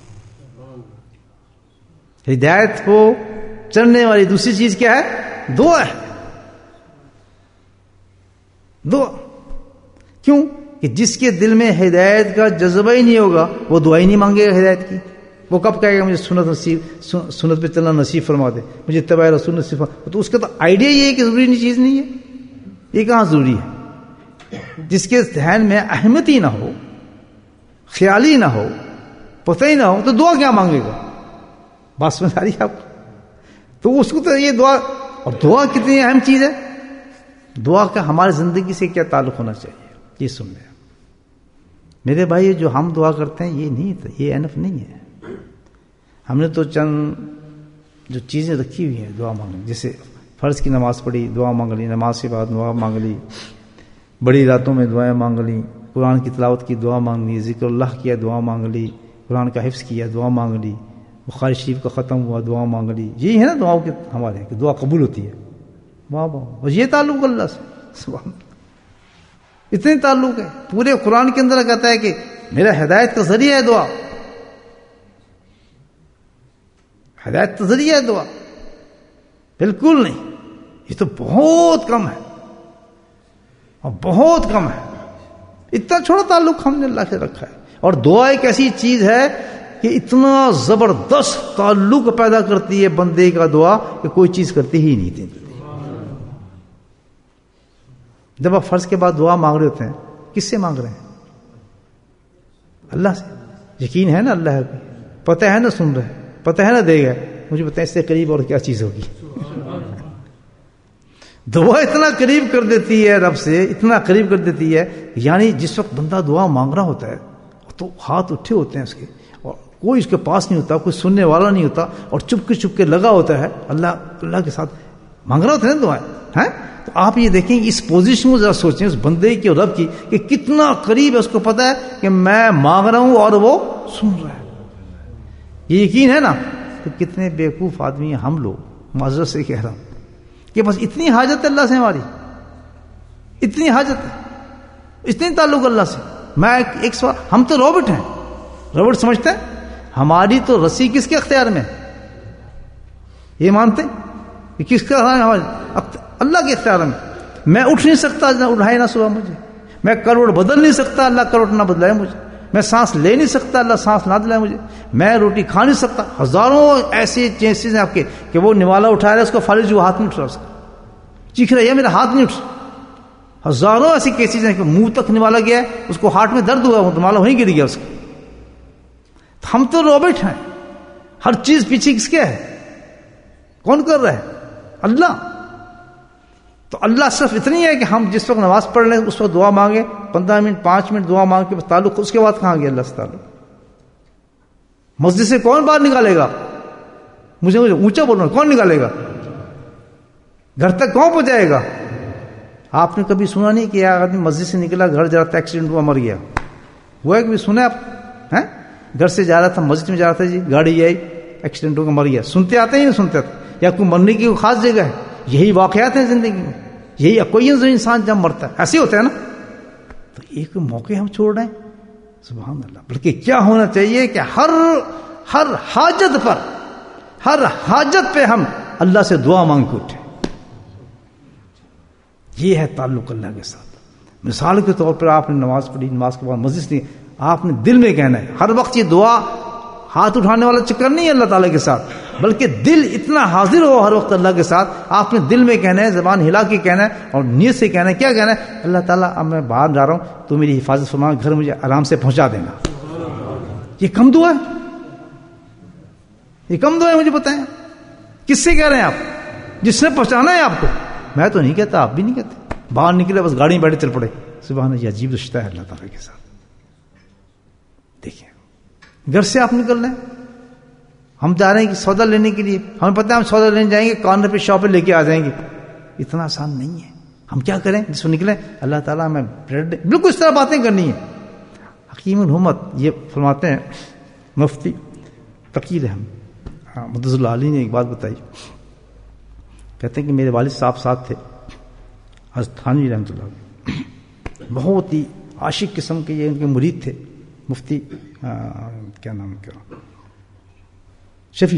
ہدایت کو چڑھنے والی دوسری چیز کیا ہے؟ دعا ہے. دعا کیوں؟ کہ جس کے دل میں ہدایت کا جذبہ ہی نہیں ہوگا وہ دعا ہی نہیں مانگے گا ہدایت کی. وہ کب کہے گا مجھے سنت پہ چلنا نصیب فرما دے، مجھے اتباع رسول نصیب فرما دے؟ تو اس کا تو آئیڈیا یہ ہے کہ ضروری چیز نہیں ہے. یہ کہاں ضروری ہے؟ جس کے ذہن میں اہمیت ہی نہ ہو، خیال ہی نہ ہو، پتہ ہی نہ ہو، تو دعا کیا مانگے گا؟ بات سمجھ آ رہی ہے آپ کو؟ تو اس کو تو یہ دعا، اور دعا کتنی اہم چیز ہے. دعا کا ہماری زندگی سے کیا تعلق ہونا چاہیے یہ سن لیں میرے بھائی. جو ہم دعا کرتے ہیں یہ نہیں، یہ انف نہیں ہے. ہم نے تو چند جو چیزیں رکھی ہوئی ہیں دعا مانگنے، جیسے فرض کی نماز پڑھی دعا مانگ لی، نماز کے بعد دعا مانگ لی، بڑی راتوں میں دعائیں مانگ لی، قرآن کی تلاوت کی دعا مانگ لی، ذکر اللہ کیا دعا مانگ لی، قرآن کا حفظ کیا دعا مانگ لی، بخاری شریف کا ختم ہوا دعا مانگ لی. یہی ہے نا دعاؤں کے ہمارے کہ دعا قبول ہوتی ہے. واہ واہ، اور یہ تعلق اللہ سے سبحان اللہ، اتنے تعلق ہے. پورے قرآن کے اندر کہتا ہے کہ میرا ہدایت کا ذریعہ ہے دعا، ہدایت کا ذریعہ ہے دعا. بالکل نہیں، یہ تو بہت کم ہے، اور بہت کم ہے. اتنا چھوٹا تعلق ہم نے اللہ سے رکھا ہے. اور دعا ایک ایسی چیز ہے کہ اتنا زبردست تعلق پیدا کرتی ہے بندے کا دعا کہ کوئی چیز کرتی ہی نہیں تھی. جب آپ فرض کے بعد دعا مانگ رہے ہوتے ہیں کس سے مانگ رہے ہیں؟ اللہ سے. یقین ہے نا اللہ ہے، پتہ ہے نا سن رہے، پتہ ہے نا دے گا. مجھے بتائیں اس سے قریب اور کیا چیز ہوگی؟ دعا اتنا قریب کر دیتی ہے رب سے، اتنا قریب کر دیتی ہے. یعنی جس وقت بندہ دعا مانگ رہا ہوتا ہے تو ہاتھ اٹھے ہوتے ہیں اس کے، اور کوئی اس کے پاس نہیں ہوتا، کوئی سننے والا نہیں ہوتا، اور چپ کے لگا ہوتا ہے اللہ کے ساتھ مانگ رہا ہوتا ہے نا دعائیں ہیں. تو آپ یہ دیکھیں اس پوزیشن کو ذرا سوچیں اس بندے کی اور رب کی کہ کتنا قریب ہے. اس کو پتا ہے کہ میں مانگ رہا ہوں اور وہ سن رہا ہے. یہ یقین ہے نا. تو کتنے بیوقوف آدمی ہیں ہم لوگ، معذرت سے کہہ رہا ہوں، کہ بس اتنی حاجت ہے اللہ سے، ہماری اتنی حاجت ہے، اتنی تعلق اللہ سے. میں ایک سوال، ہم تو روبوٹ ہیں، روبوٹ سمجھتے ہیں ہماری تو رسی کس کے اختیار میں؟ یہ مانتے کہ کس کا اللہ کے اختیار میں. میں اٹھ نہیں سکتا، اٹھائے نہ صبح مجھے. میں کروڑ بدل نہیں سکتا، اللہ کروڑ نہ بدلائے مجھے. میں سانس لے نہیں سکتا، اللہ سانس نہ دلائے مجھے. میں روٹی کھا نہیں سکتا. ہزاروں ایسی چیزیں آپ کے کہ وہ نوالا اٹھا رہا ہے، اس کو فالج جو ہاتھ نہیں اٹھ رہا، اس کا چیخ رہا ہے میرا ہاتھ نہیں اٹھ رہا. ہزاروں ایسی کیسز ہیں کہ منہ تک نوالا گیا ہے، اس کو ہارٹ میں درد ہوا، وہ نوالا وہیں گر گیا اس کا. ہم تو روبوٹ ہیں. ہر چیز پیچھے کس کے ہے؟ کون کر رہا ہے؟ اللہ. تو اللہ صرف اتنی ہے کہ ہم جس وقت نماز پڑھ لیں اس وقت دعا مانگیں، 15 منٹ 5 منٹ دعا مانگ کے تعلق، اس کے بعد کہاں گیا اللہ سے تعلق؟ مسجد سے کون باہر نکالے گا؟ مجھے اونچا بولنا، کون نکالے گا؟ گھر تک کون پہنچائے گا؟ آپ نے کبھی سنا نہیں کہ آدمی مسجد سے نکلا، گھر جا رہا تھا، ایکسیڈنٹ ہوا، مر گیا؟ وہ ہے کبھی سنا آپ؟ ہیں گھر سے جا رہا تھا، مسجد میں جا رہا تھا، جی گاڑی آئی، ایکسیڈنٹ ہو کے مر گیا. سنتے آتے ہیں نہیں سنتے آتے؟ یا کوئی مرنے کی کوئی خاص جگہ ہے؟ یہی واقعات ہیں زندگی میں، یہی کوئی انسان جب مرتا ہے ایسے ہوتا ہے نا. تو ایک موقع ہم چھوڑ رہے ہیں. سبحان اللہ. بلکہ کیا ہونا چاہیے کہ ہر حاجت پر، ہر حاجت پہ ہم اللہ سے دعا مانگ کے اٹھیں. یہ ہے تعلق اللہ کے ساتھ. مثال کے طور پر آپ نے نماز پڑھی، نماز کے بعد مسجد سے آپ نے دل میں کہنا ہے ہر وقت یہ دعا ہاتھ اٹھانے والا چکر نہیں ہے اللہ تعالیٰ کے ساتھ، بلکہ دل اتنا حاضر ہو ہر وقت اللہ کے ساتھ. آپ نے دل میں کہنا ہے، زبان ہلا کے کہنا ہے اور نیت سے کہنا ہے. کیا کہنا ہے؟ اللہ تعالیٰ اب میں باہر جا رہا ہوں، تو میری حفاظت فرما، گھر مجھے آرام سے پہنچا دینا. یہ کم دعا ہے، یہ کم دعا ہے. مجھے بتائیں کس سے کہہ رہے ہیں آپ؟ جس نے پہنچانا ہے آپ کو. میں تو نہیں کہتا، آپ بھی نہیں کہتے. باہر نکلے بس گاڑی میں بیٹھے چل پڑے. سبحان اللہ، یہ عجیب رشتہ ہے اللہ تعالیٰ کے ساتھ. دیکھیں گھر سے آپ نکل رہے ہیں، ہم جا رہے ہیں کہ سودا لینے کے لیے، ہمیں پتہ ہے ہم سودا لینے جائیں گے، کارنر پہ شاپ پہ لے کے آ جائیں گے. اتنا آسان نہیں ہے. ہم کیا کریں جس کو نکلیں؟ اللہ تعالیٰ ہمیں بریڈ، بالکل اس طرح باتیں کرنی ہیں. حکیم الامت یہ فرماتے ہیں، مفتی تقی رحمت مدثر اللہ علی نے ایک بات بتائی. کہتے ہیں کہ میرے والد صاحب ساتھ تھے، حضرت تھانوی رحمۃ اللہ علیہ، بہت ہی عاشق قسم کے، یہ ان کے مرید تھے. مفتی کیا نام کیا، شفیع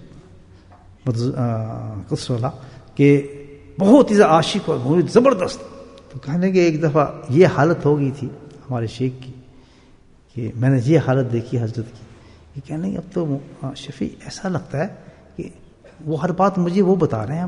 قدس اللہ کے بہت ہی عاشق اور مرید زبردست. تو کہنے کہ ایک دفعہ یہ حالت ہو گئی تھی ہمارے شیخ کی کہ میں نے یہ حالت دیکھی حضرت کی. یہ کہنے کہ اب تو شفیع ایسا لگتا ہے کہ وہ ہر بات مجھے وہ بتا رہے ہیں.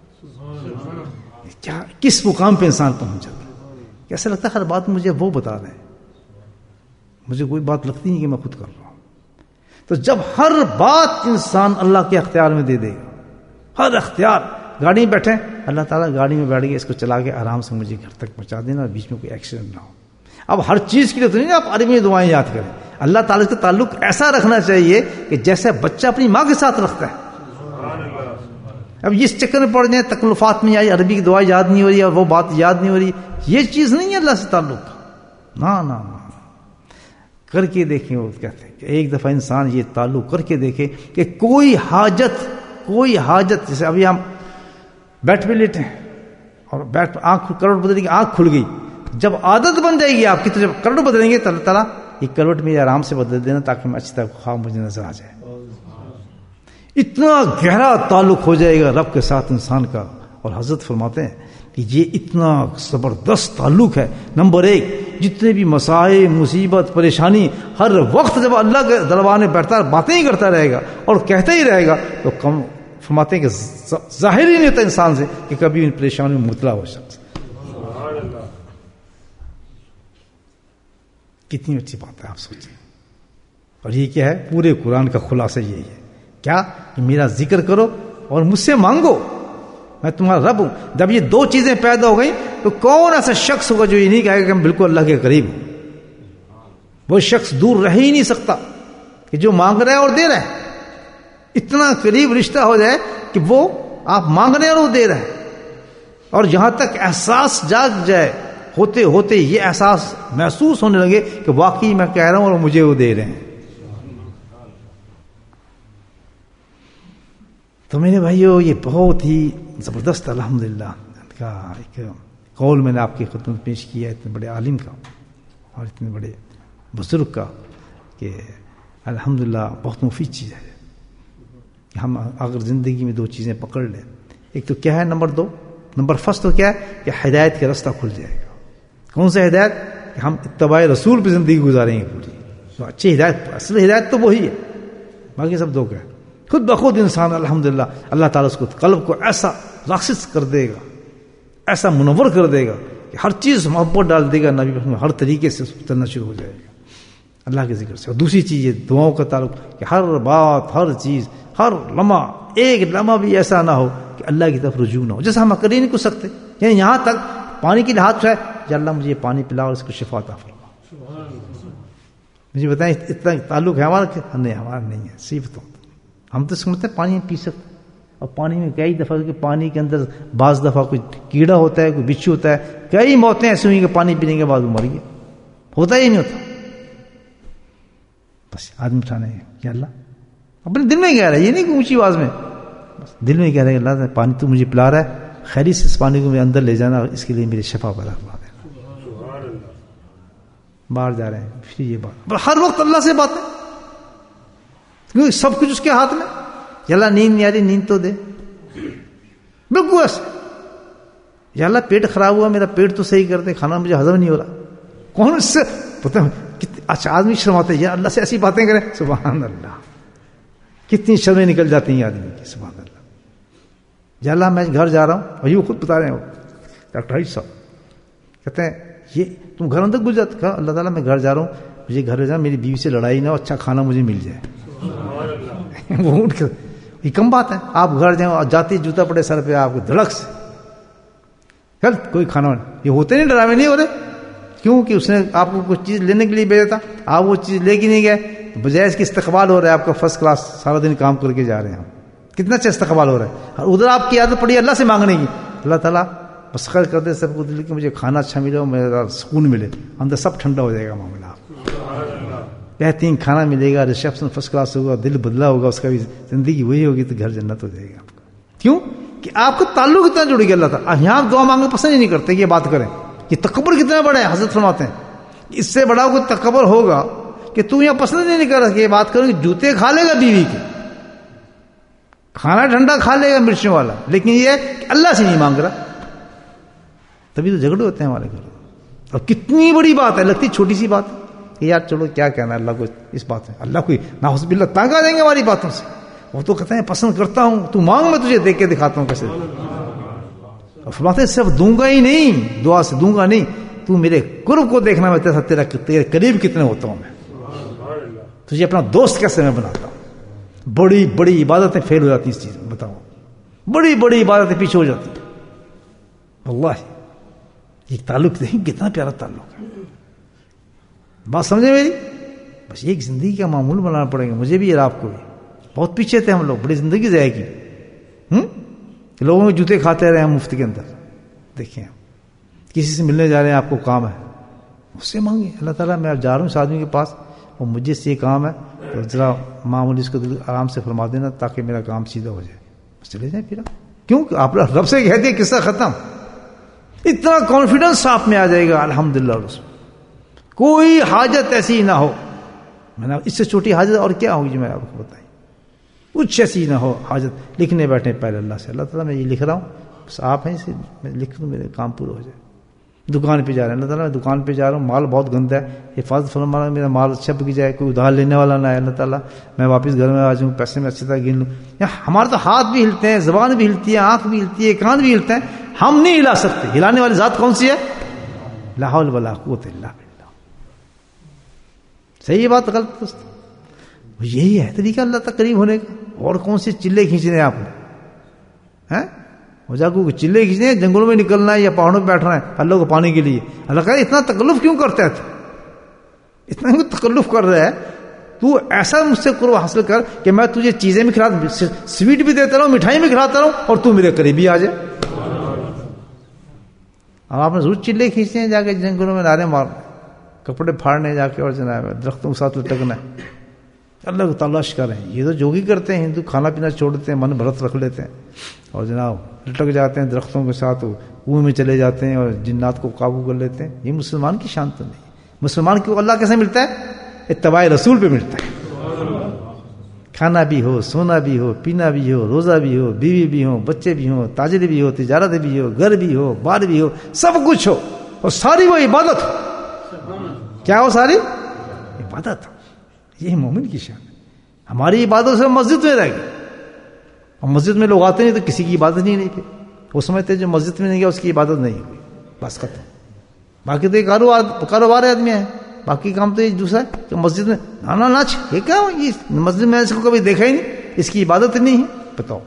اب کیا کس مقام پہ انسان پہنچ جاتا ہے، کیسا لگتا ہے ہر بات مجھے وہ بتا رہے ہیں، مجھے کوئی بات لگتی نہیں کہ میں خود کر رہا ہوں. تو جب ہر بات انسان اللہ کے اختیار میں دے دے گا، ہر اختیار، گاڑی میں بیٹھے اللہ تعالیٰ گاڑی میں بیٹھ گئے، اس کو چلا کے آرام سے مجھے گھر تک پہنچا دینا اور بیچ میں کوئی ایکسیڈنٹ نہ ہو. اب ہر چیز کے لیے تو نہیں آپ عربی میں دعائیں یاد کریں. اللہ تعالیٰ سے تعلق ایسا رکھنا چاہیے کہ جیسے بچہ اپنی ماں کے ساتھ رکھتا ہے. اب اس چکر میں پڑ جائیں تکلفات میں آئی، عربی کی دعا یاد نہیں ہو رہی ہے، وہ بات یاد نہیں ہو رہی، یہ چیز نہیں ہے اللہ سے تعلق کا. نہ کر کے دیکھیں. وہ کہتے ہیں کہ ایک دفعہ انسان یہ تعلق کر کے دیکھے کہ کوئی حاجت جیسے ابھی ہم بیٹھ پہ لیٹے ہیں اور بیٹھ آنکھ کروٹ بدلیں گے، آنکھ کھل گئی. جب عادت بن جائے گی آپ کی، تو جب کروٹ بدلیں گے تو اللہ تعالیٰ یہ کروٹ میں آرام سے بدل دینا تاکہ میں اچھی طرح خواب مجھے نظر آ جائے. اتنا گہرا تعلق ہو جائے گا رب کے ساتھ انسان کا. اور حضرت فرماتے ہیں کہ یہ اتنا زبردست تعلق ہے. نمبر ایک، جتنے بھی مسائل، مصیبت، پریشانی، ہر وقت جب اللہ کے دربار میں بیٹھتا باتیں ہی کرتا رہے گا اور کہتا ہی رہے گا تو کم فرماتے ہیں کہ ظاہر ہی نہیں ہوتا انسان سے کہ کبھی ان پریشانیوں میں مبتلا ہو شخص. کتنی اچھی بات ہے، آپ سوچیں. اور یہ کیا ہے؟ پورے قرآن کا خلاصہ یہی ہے. کیا؟ کہ میرا ذکر کرو اور مجھ سے مانگو، میں تمہارا رب ہوں. جب یہ دو چیزیں پیدا ہو گئیں تو کون ایسا شخص ہوگا جو یہ نہیں کہے گا کہ ہم بالکل اللہ کے قریب ہوں؟ وہ شخص دور رہ ہی نہیں سکتا کہ جو مانگ رہا ہے اور دے رہا ہے. اتنا قریب رشتہ ہو جائے کہ وہ آپ مانگ رہے ہیں اور وہ دے رہے ہیں. اور جہاں تک احساس جاگ جائے، ہوتے ہوتے یہ احساس محسوس ہونے لگے کہ واقعی میں کہہ رہا ہوں اور مجھے وہ دے رہے ہیں. تو میرے بھائیو، یہ بہت ہی زبردست الحمدللہ کا ایک قول میں نے آپ کی خدمت پیش کیا ہے، اتنے بڑے عالم کا اور اتنے بڑے بزرگ کا، کہ الحمدللہ بہت مفید چیز ہے. ہم اگر زندگی میں دو چیزیں پکڑ لیں، ایک تو کیا ہے، نمبر فرسٹ تو کیا ہے کہ ہدایت کا راستہ کھل جائے گا. کون سا ہدایت؟ کہ ہم اتباع رسول پہ زندگی گزاریں گے پوری. تو اچھی ہدایت، اصل ہدایت تو وہی ہے، باقی سب دو کیا ہے. خود بخود انسان الحمدللہ اللہ تعالیٰ اس کو قلب کو ایسا راکشس کر دے گا، ایسا منور کر دے گا کہ ہر چیز محبت ڈال دے گا نبی میں، ہر طریقے سے چلنا شروع ہو جائے گا اللہ کے ذکر سے. اور دوسری چیز یہ دعاؤں کا تعلق، کہ ہر بات، ہر چیز، ہر لمحہ، ایک لمحہ بھی ایسا نہ ہو کہ اللہ کی طرف رجوع نہ ہو. جیسے ہم کر ہی نہیں کچھ سکتے، یعنی یہاں تک پانی کی ہاتھ ہے، یا اللہ مجھے یہ پانی پلا اور اس کو شفا عطا فرما. مجھے بتائیں اتنا تعلق ہے ہمارا کہ نہیں؟ ہمارا نہیں ہے. صرف تو ہم تو سمجھتے ہیں پانی پی سکتے، اور پانی میں کئی دفعہ کہ پانی کے اندر بعض دفعہ کوئی کیڑا ہوتا ہے، کوئی بچھو ہوتا ہے. کئی موتیں ایسی ہوئی کہ پانی پینے کے بعد وہ مر گیا، ہوتا ہی نہیں ہوتا. بس آدمی اٹھانے یا اللہ اپنے دل میں کہہ رہا ہے، یہ نہیں کہ اونچی آواز میں، بس دل میں کہہ رہا ہے کہ اللہ پانی تو مجھے پلا رہا ہے، خیریت سے اس پانی کو میرے اندر لے جانا اور اس کے لیے میرے شفا پیدا کروا دینا. باہر جا رہے ہیں پھر یہ بات، ہر وقت اللہ سے بات ہے کیونکہ سب کچھ اس کے ہاتھ میں. یا اللہ نیند نہیں آ رہی، نیند تو دے. بالکل ایسے. یا اللہ پیٹ خراب ہوا، میرا پیٹ تو صحیح کر دے، کھانا مجھے ہضم نہیں ہو رہا. کون اس سے پتہ اچھا آدمی شرماتے ہیں، یا اللہ سے ایسی باتیں کریں، سبحان اللہ، کتنی شرمیں نکل جاتی ہیں آدمی کی، سبحان اللہ. یا اللہ میں گھر جا رہا ہوں، اور یہ خود بتا رہے ہیں ڈاکٹر حاج صاحب، کہتے ہیں یہ تم گھر اندر گزر جاتا، اللہ تعالیٰ میں گھر جا رہا ہوں، مجھے گھر جا میری بیوی سے لڑائی نہ ہو، اچھا کھانا مجھے مل جائے. وہ اٹھ کر یہ کم بات ہے، آپ گھر جائیں اور جاتے جوتا پڑے سر پہ آپ کو دھڑک سے چل کوئی کھانا، یہ ہوتے نہیں ڈراوے نہیں ہو رہے، کیوں کہ اس نے آپ کو کچھ چیز لینے کے لیے بھیجا تھا، آپ وہ چیز لے کے نہیں گئے، تو بجائے اس کی استقبال ہو رہا ہے آپ کا فرسٹ کلاس، سارا دن کام کر کے جا رہے ہیں، کتنا اچھا استقبال ہو رہا ہے، اور ادھر آپ کی عادت پڑی اللہ سے مانگنے کی، اللہ تعالیٰ مسخر کر دے سب کو دل کہ مجھے کھانا اچھا ملے اور میرا سکون ملے، اندر سب ٹھنڈا ہو جائے گا معاملہ، بہترین کھانا ملے گا، ریسیپشن فرسٹ کلاس ہوگا، دل بدلا ہوگا اس کا بھی، زندگی وہی ہوگی، تو گھر جنت ہو جائے گا آپ کا. کیوں کہ آپ کا تعلق اتنا جڑ گیا اللہ تعالیٰ. یہاں دعا مانگنا پسند ہی نہیں کرتے کہ یہ بات کریں، یہ تکبر کتنا بڑا ہے. حضرت فرماتے ہیں اس سے بڑا کوئی تکبر ہوگا کہ تو یہاں پسند ہی نہیں کر رہا کہ یہ بات کروں کہ جوتے کھا لے گا بیوی کے، کھانا ٹھنڈا کھا لے گا مرچوں والا، لیکن یہ کہ اللہ سے نہیں مانگ رہا. تبھی تو جھگڑے ہوتے ہیں ہمارے گھر. اور کتنی بڑی بات ہے، لگتی چھوٹی سی بات کہ یار چلو کیا کہنا ہے اللہ کو اس بات میں، اللہ کوئی ناؤذ باللہ تنگ آ جائیں گے ہماری باتوں سے. وہ تو کہتے ہیں پسند کرتا ہوں، تو مانگ میں تجھے دیکھ کے دکھاتا ہوں کیسے. اور فرماتے ہیں صرف دوں گا ہی نہیں، دعا سے دوں گا نہیں، تو میرے قرب کو دیکھنا میں تیرے قریب کتنے ہوتا ہوں، میں تجھے اپنا دوست کیسے میں بناتا ہوں. بڑی بڑی عبادتیں فیل ہو جاتی اس چیز میں، بتاؤ بڑی بڑی عبادتیں پیچھے ہو جاتی. اللہ یہ تعلق دیکھیں کتنا پیارا تعلق ہے. بات سمجھے میری؟ بس ایک زندگی کا معمول بنانا پڑے گا مجھے بھی اور آپ کو بھی. بہت پیچھے تھے ہم لوگ، بڑی زندگی ضائع کی، لوگوں کے جوتے کھاتے رہے ہیں مفت کے اندر. دیکھیں کسی سے ملنے جا رہے ہیں، آپ کو کام ہے، اس سے مانگے اللہ تعالیٰ میں جا رہا ہوں اس آدمی کے پاس اور مجھے سے یہ کام ہے تو ذرا معمولی اس کو آرام سے فرما دینا تاکہ میرا کام سیدھا ہو جائے، بس چلے جائیں. پھر کیوں کہ آپ رب سے کہتے ہیں قصہ ختم. اتنا کانفیڈنس آپ میں آ جائے گا الحمدللہ. کوئی حاجت ایسی نہ ہو، میں نے اس سے چھوٹی حاجت اور کیا ہوگی جو میں آپ کو بتائیں، کچھ ایسی نہ ہو حاجت. لکھنے بیٹھے پہلے اللہ سے، اللہ تعالیٰ میں یہ لکھ رہا ہوں، بس آپ ہیں اسے میں لکھ دوں، میرے کام پورا ہو جائے. دکان پہ جا رہے ہیں، اللہ تعالیٰ میں دکان پہ جا رہا ہوں، مال بہت گندا ہے، حفاظت فرمانا میرا مال اچھا بک جائے، کوئی ادھار لینے والا نہ ہے. اللہ تعالیٰ میں واپس گھر میں آ جاؤں، پیسے میں اچھی طرح گن لوں. ہمارے تو ہاتھ بھی ہلتے ہیں، زبان بھی ہلتی ہے، آنکھ بھی ہلتی ہے، کان بھی ہلتے ہیں، ہم نہیں ہلا سکتے. ہلانے والی ذات کون سی ہے؟ لا حول ولا قوت الا باللہ. صحیح ہے بات غلط دوست؟ یہی ہے طریقہ اللہ تک قریب ہونے کا. اور کون سے چلے کھینچنے ہیں آپ نے؟ ہو جا کو چلے کھینچنے ہیں، جنگلوں میں نکلنا ہے یا پہاڑوں پہ بیٹھنا ہے اللہ کو پانے کے لیے. اللہ کہا اتنا تکلف کیوں کرتا ہے، اتنا کیوں تکلف کر رہا ہے؟ تو ایسا مجھ سے قرب حاصل کر کہ میں تجھے چیزیں بھی کھلاتا، سویٹ بھی دیتا رہوں، مٹھائی بھی کھلاتا رہوں، اور تو میرے قریب ہی آ جائے. اب آپ نے ضرور چلے کھینچنے ہیں، جا کے جنگلوں میں نعرے مارنے، کپڑے پھاڑنے جا کے، اور جناب درختوں کے ساتھ لٹکنا ہے. اللہ کو تلاش کریں. یہ تو جوگی کرتے ہیں ہندو، کھانا پینا چھوڑ دیتے ہیں، من بھرت رکھ لیتے ہیں، اور جناب لٹک جاتے ہیں درختوں کے ساتھ، کنویں میں چلے جاتے ہیں اور جنات کو قابو کر لیتے ہیں. یہ مسلمان کی شان تو نہیں. مسلمان کو اللہ کیسے ملتا ہے؟ اتباع رسول پہ ملتا ہے. کھانا بھی ہو، سونا بھی ہو، پینا بھی ہو، روزہ بھی ہو، بیوی بھی ہو، بچے بھی ہو، تاجر بھی ہو، تجارت بھی ہو، گھر بھی ہو، بار بھی ہو، سب کچھ ہو، اور ساری وہ عبادت ہو. کیا ہو؟ ساری عبادت. یہ مومن کی شان ہے. ہماری عبادت سے مسجد میں رہ گئی، اور مسجد میں لوگ آتے نہیں تو کسی کی عبادت نہیں رہی. پھر وہ سمجھتے جو مسجد میں نہیں گیا اس کی عبادت نہیں ہوئی، بس ختم. باقی تو یہ کاروبار آدمی ہے، باقی کام تو یہ دوسرا ہے کہ مسجد میں نانا ناچ، یہ کیا یہ مسجد میں اس کو کبھی دیکھا ہی نہیں، اس کی عبادت نہیں ہے. بتاؤ،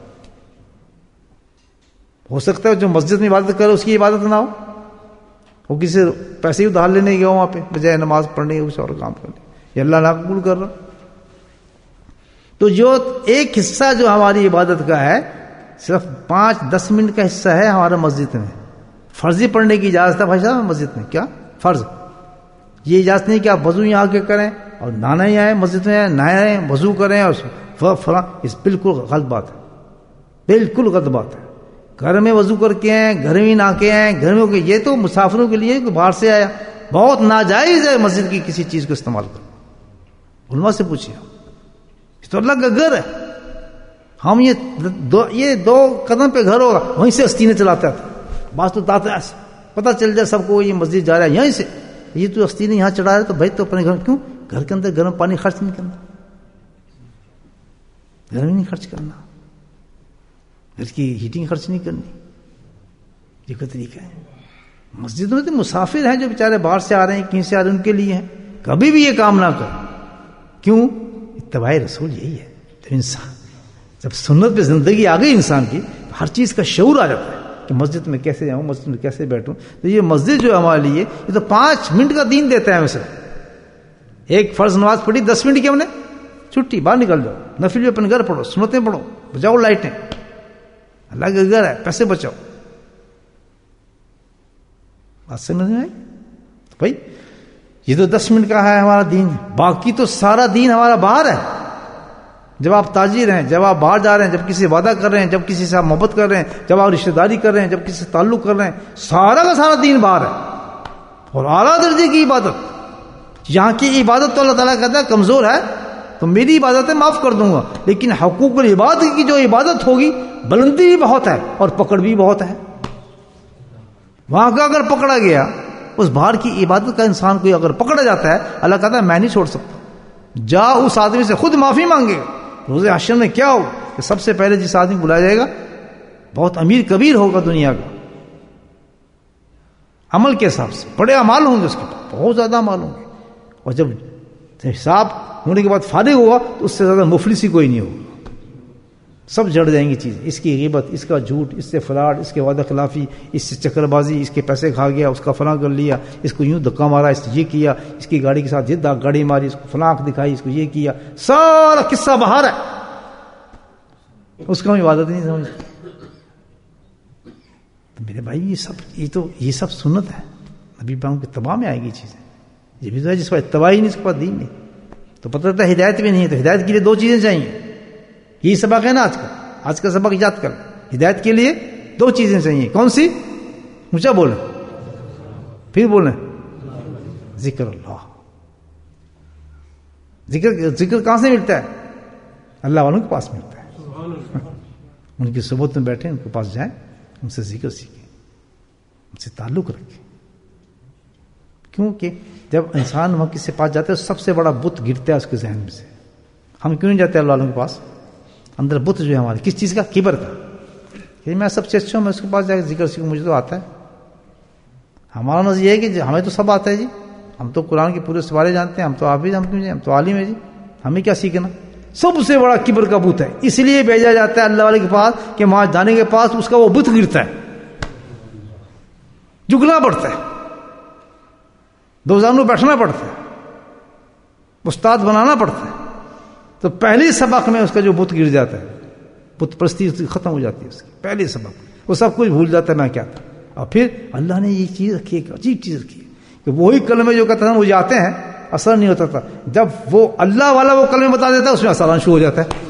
ہو سکتا ہے جو مسجد میں عبادت کرے اس کی عبادت نہ ہو، وہ کسی پیسے ادھار لینے گیا وہاں پہ بجائے نماز پڑھنے کے کچھ اور کام کرنے، یہ اللہ نہ قبول کر رہا. تو جو ایک حصہ جو ہماری عبادت کا ہے، صرف 5-10 منٹ کا حصہ ہے ہمارا مسجد میں. فرضی پڑھنے کی اجازت ہے بھائی صاحب مسجد میں. کیا فرض؟ یہ اجازت نہیں کہ آپ وضو یہاں کے کریں اور نہانا ہی آئیں مسجد میں، نہائیں وضو کریں اور فلاں. اس بالکل غلط بات ہے، بالکل غلط بات ہے. گھر میں وضو کر کے آئیں، گھر میں نہا کے آئیں، گھر میں. یہ تو مسافروں کے لیے باہر سے آیا، بہت ناجائز ہے مسجد کی کسی چیز کو استعمال کرنا. علماء سے پوچھیں، یہ تو اللہ کا گھر ہے. ہم یہ 2 قدم پہ گھر ہوگا، وہیں سے استینیں چلاتا تھا. بعض تو داتا پتہ چل جائے سب کو یہ مسجد جا رہا ہے یہیں سے، یہ تو آستین یہاں چڑھا رہے تو بھائی تو اپنے گھر کیوں گھر کے اندر گرم پانی خرچ نہیں کرنا, گرمی نہیں خرچ کرنا, گھر کی ہیٹنگ خرچ نہیں کرنی. یہ کوئی طریقہ ہے؟ مسجد میں تو مسافر ہیں جو بیچارے باہر سے آ رہے ہیں, کہیں سے آ رہے ہیں, ان کے لیے ہیں. کبھی بھی یہ کام نہ کر. کیوں؟ اتباع رسول یہی ہے. جب انسان جب سنت پہ زندگی آ گئی انسان کی, ہر چیز کا شعور آ جاتا ہے کہ مسجد میں کیسے جاؤں, مسجد میں کیسے بیٹھوں. تو یہ مسجد جو ہمارے لیے یہ تو 5 منٹ کا دین دیتا ہے. ویسے ایک فرض نماز پڑھی 10 منٹ کی ہم نے چھٹی, باہر نکل جاؤ, نفل بھی اپنے گھر پڑھو, سنتیں پڑھو, بجاؤ لائٹیں, اللہ کا گھر ہے, پیسے بچاؤ. بات سمجھ میں آئی؟ بھائی یہ تو 10 منٹ کا ہے ہمارا دین, باقی تو سارا دین ہمارا باہر ہے. جب آپ تاجر ہیں, جب آپ باہر جا رہے ہیں, جب کسی سے وعدہ کر رہے ہیں, جب کسی سے آپ محبت کر رہے ہیں, جب آپ رشتہ داری کر رہے ہیں, جب کسی سے تعلق کر رہے ہیں, سارا کا سارا دین باہر ہے. اور اعلیٰ درجے کی عبادت, یہاں کی عبادت تو اللہ تعالیٰ کہتا ہے کمزور ہے تو میری عبادتیں معاف کر دوں گا, لیکن حقوق العباد کی جو عبادت ہوگی بلندی بھی بہت ہے اور پکڑ بھی بہت ہے. وہاں کا اگر پکڑا گیا, اس باہر کی عبادت کا انسان کوئی اگر پکڑا جاتا ہے, اللہ کہتا ہے میں نہیں چھوڑ سکتا. جا اس آدمی سے خود معافی مانگے گا. روز حشر میں کیا ہو کہ سب سے پہلے جس آدمی بلایا جائے گا بہت امیر کبیر ہوگا دنیا کا, عمل کے حساب سے بڑے اعمال ہوں گے, اس کے پاس بہت زیادہ اعمال ہوں گے, اور جب حساب ہونے کے بعد فارغ ہوگا تو اس سے زیادہ مفلس ہی کوئی نہیں ہوگا. سب جڑ جائیں گی چیزیں, اس کی غیبت, اس کا جھوٹ, اس سے فراڈ, اس کے وعدہ خلافی, اس سے چکر بازی, اس کے پیسے کھا گیا, اس کا فلاں کر لیا, اس کو یوں دھکا مارا, اس نے یہ کیا, اس کی گاڑی کے ساتھ یہ گاڑی ماری, اس کو فلاں دکھائی, اس کو یہ کیا, سارا قصہ باہر ہے. اس کا ہم عبادت نہیں سمجھتے. تو میرے بھائی یہ سب سنت ہے, نبی پاک کے اتباع میں آئے گی چیزیں. یہ بھی تو ہے جس کا اتباع ہی نہیں, اس کے پاس دین نہیں, تو پتہ چلتا ہے ہدایت بھی نہیں ہے. تو ہدایت کے لیے 2 چیزیں چاہیے. یہی سبق ہے نا آج کا سبق یاد کر. ہدایت کے لیے 2 چیزیں چاہیے. کون سی؟ اونچا بولیں, پھر بولیں. ذکر اللہ. ذکر کہاں سے ملتا ہے؟ اللہ والوں کے پاس ملتا ہے. ان کی صحبت میں بیٹھیں, ان کے پاس جائیں, ان سے ذکر سیکھیں, ان سے تعلق رکھیں. کیونکہ جب انسان وہاں کسی کے پاس جاتا ہے سب سے بڑا بت گرتا ہے اس کے ذہن میں سے. ہم کیوں نہیں جاتے اللہ والوں کے پاس؟ اندر بت جو ہے ہمارے کس چیز کا؟ کبر کا, کہ میں سب سے اچھا ہوں, میں اس کے پاس جا کے ذکر سیکھوں, مجھے تو آتا ہے. ہمارا نظر یہ ہے کہ ہمیں تو سب آتا ہے جی, ہم تو قرآن کے پورے سوارے جانتے ہیں, ہم تو حافظ, ہم کیوں جائیں, ہم تو عالم ہے جی, ہمیں کیا سیکھنا؟ سب سے بڑا کبر کا بت ہے, اس لیے بھیجا جاتا ہے اللہ والے کے پاس کہ وہاں جانے کے پاس اس کا وہ بت گرتا ہے, جھکنا پڑتا ہے, 2 زانوں بیٹھنا پڑتا ہے, استاد بنانا پڑتا ہے. تو پہلے سبق میں اس کا جو بت گر جاتا ہے, بت پرستی ختم ہو جاتی ہے اس کی. پہلے سبق وہ سب کچھ بھول جاتا ہے میں کیا تھا. اور پھر اللہ نے یہ چیز رکھی, ایک عجیب چیز رکھی کہ وہی کلمے جو کہتا تھا وہ جاتے ہیں, اثر نہیں ہوتا تھا. جب وہ اللہ والا وہ کلمے بتا دیتا ہے اس میں اثر آنا شروع ہو جاتا ہے.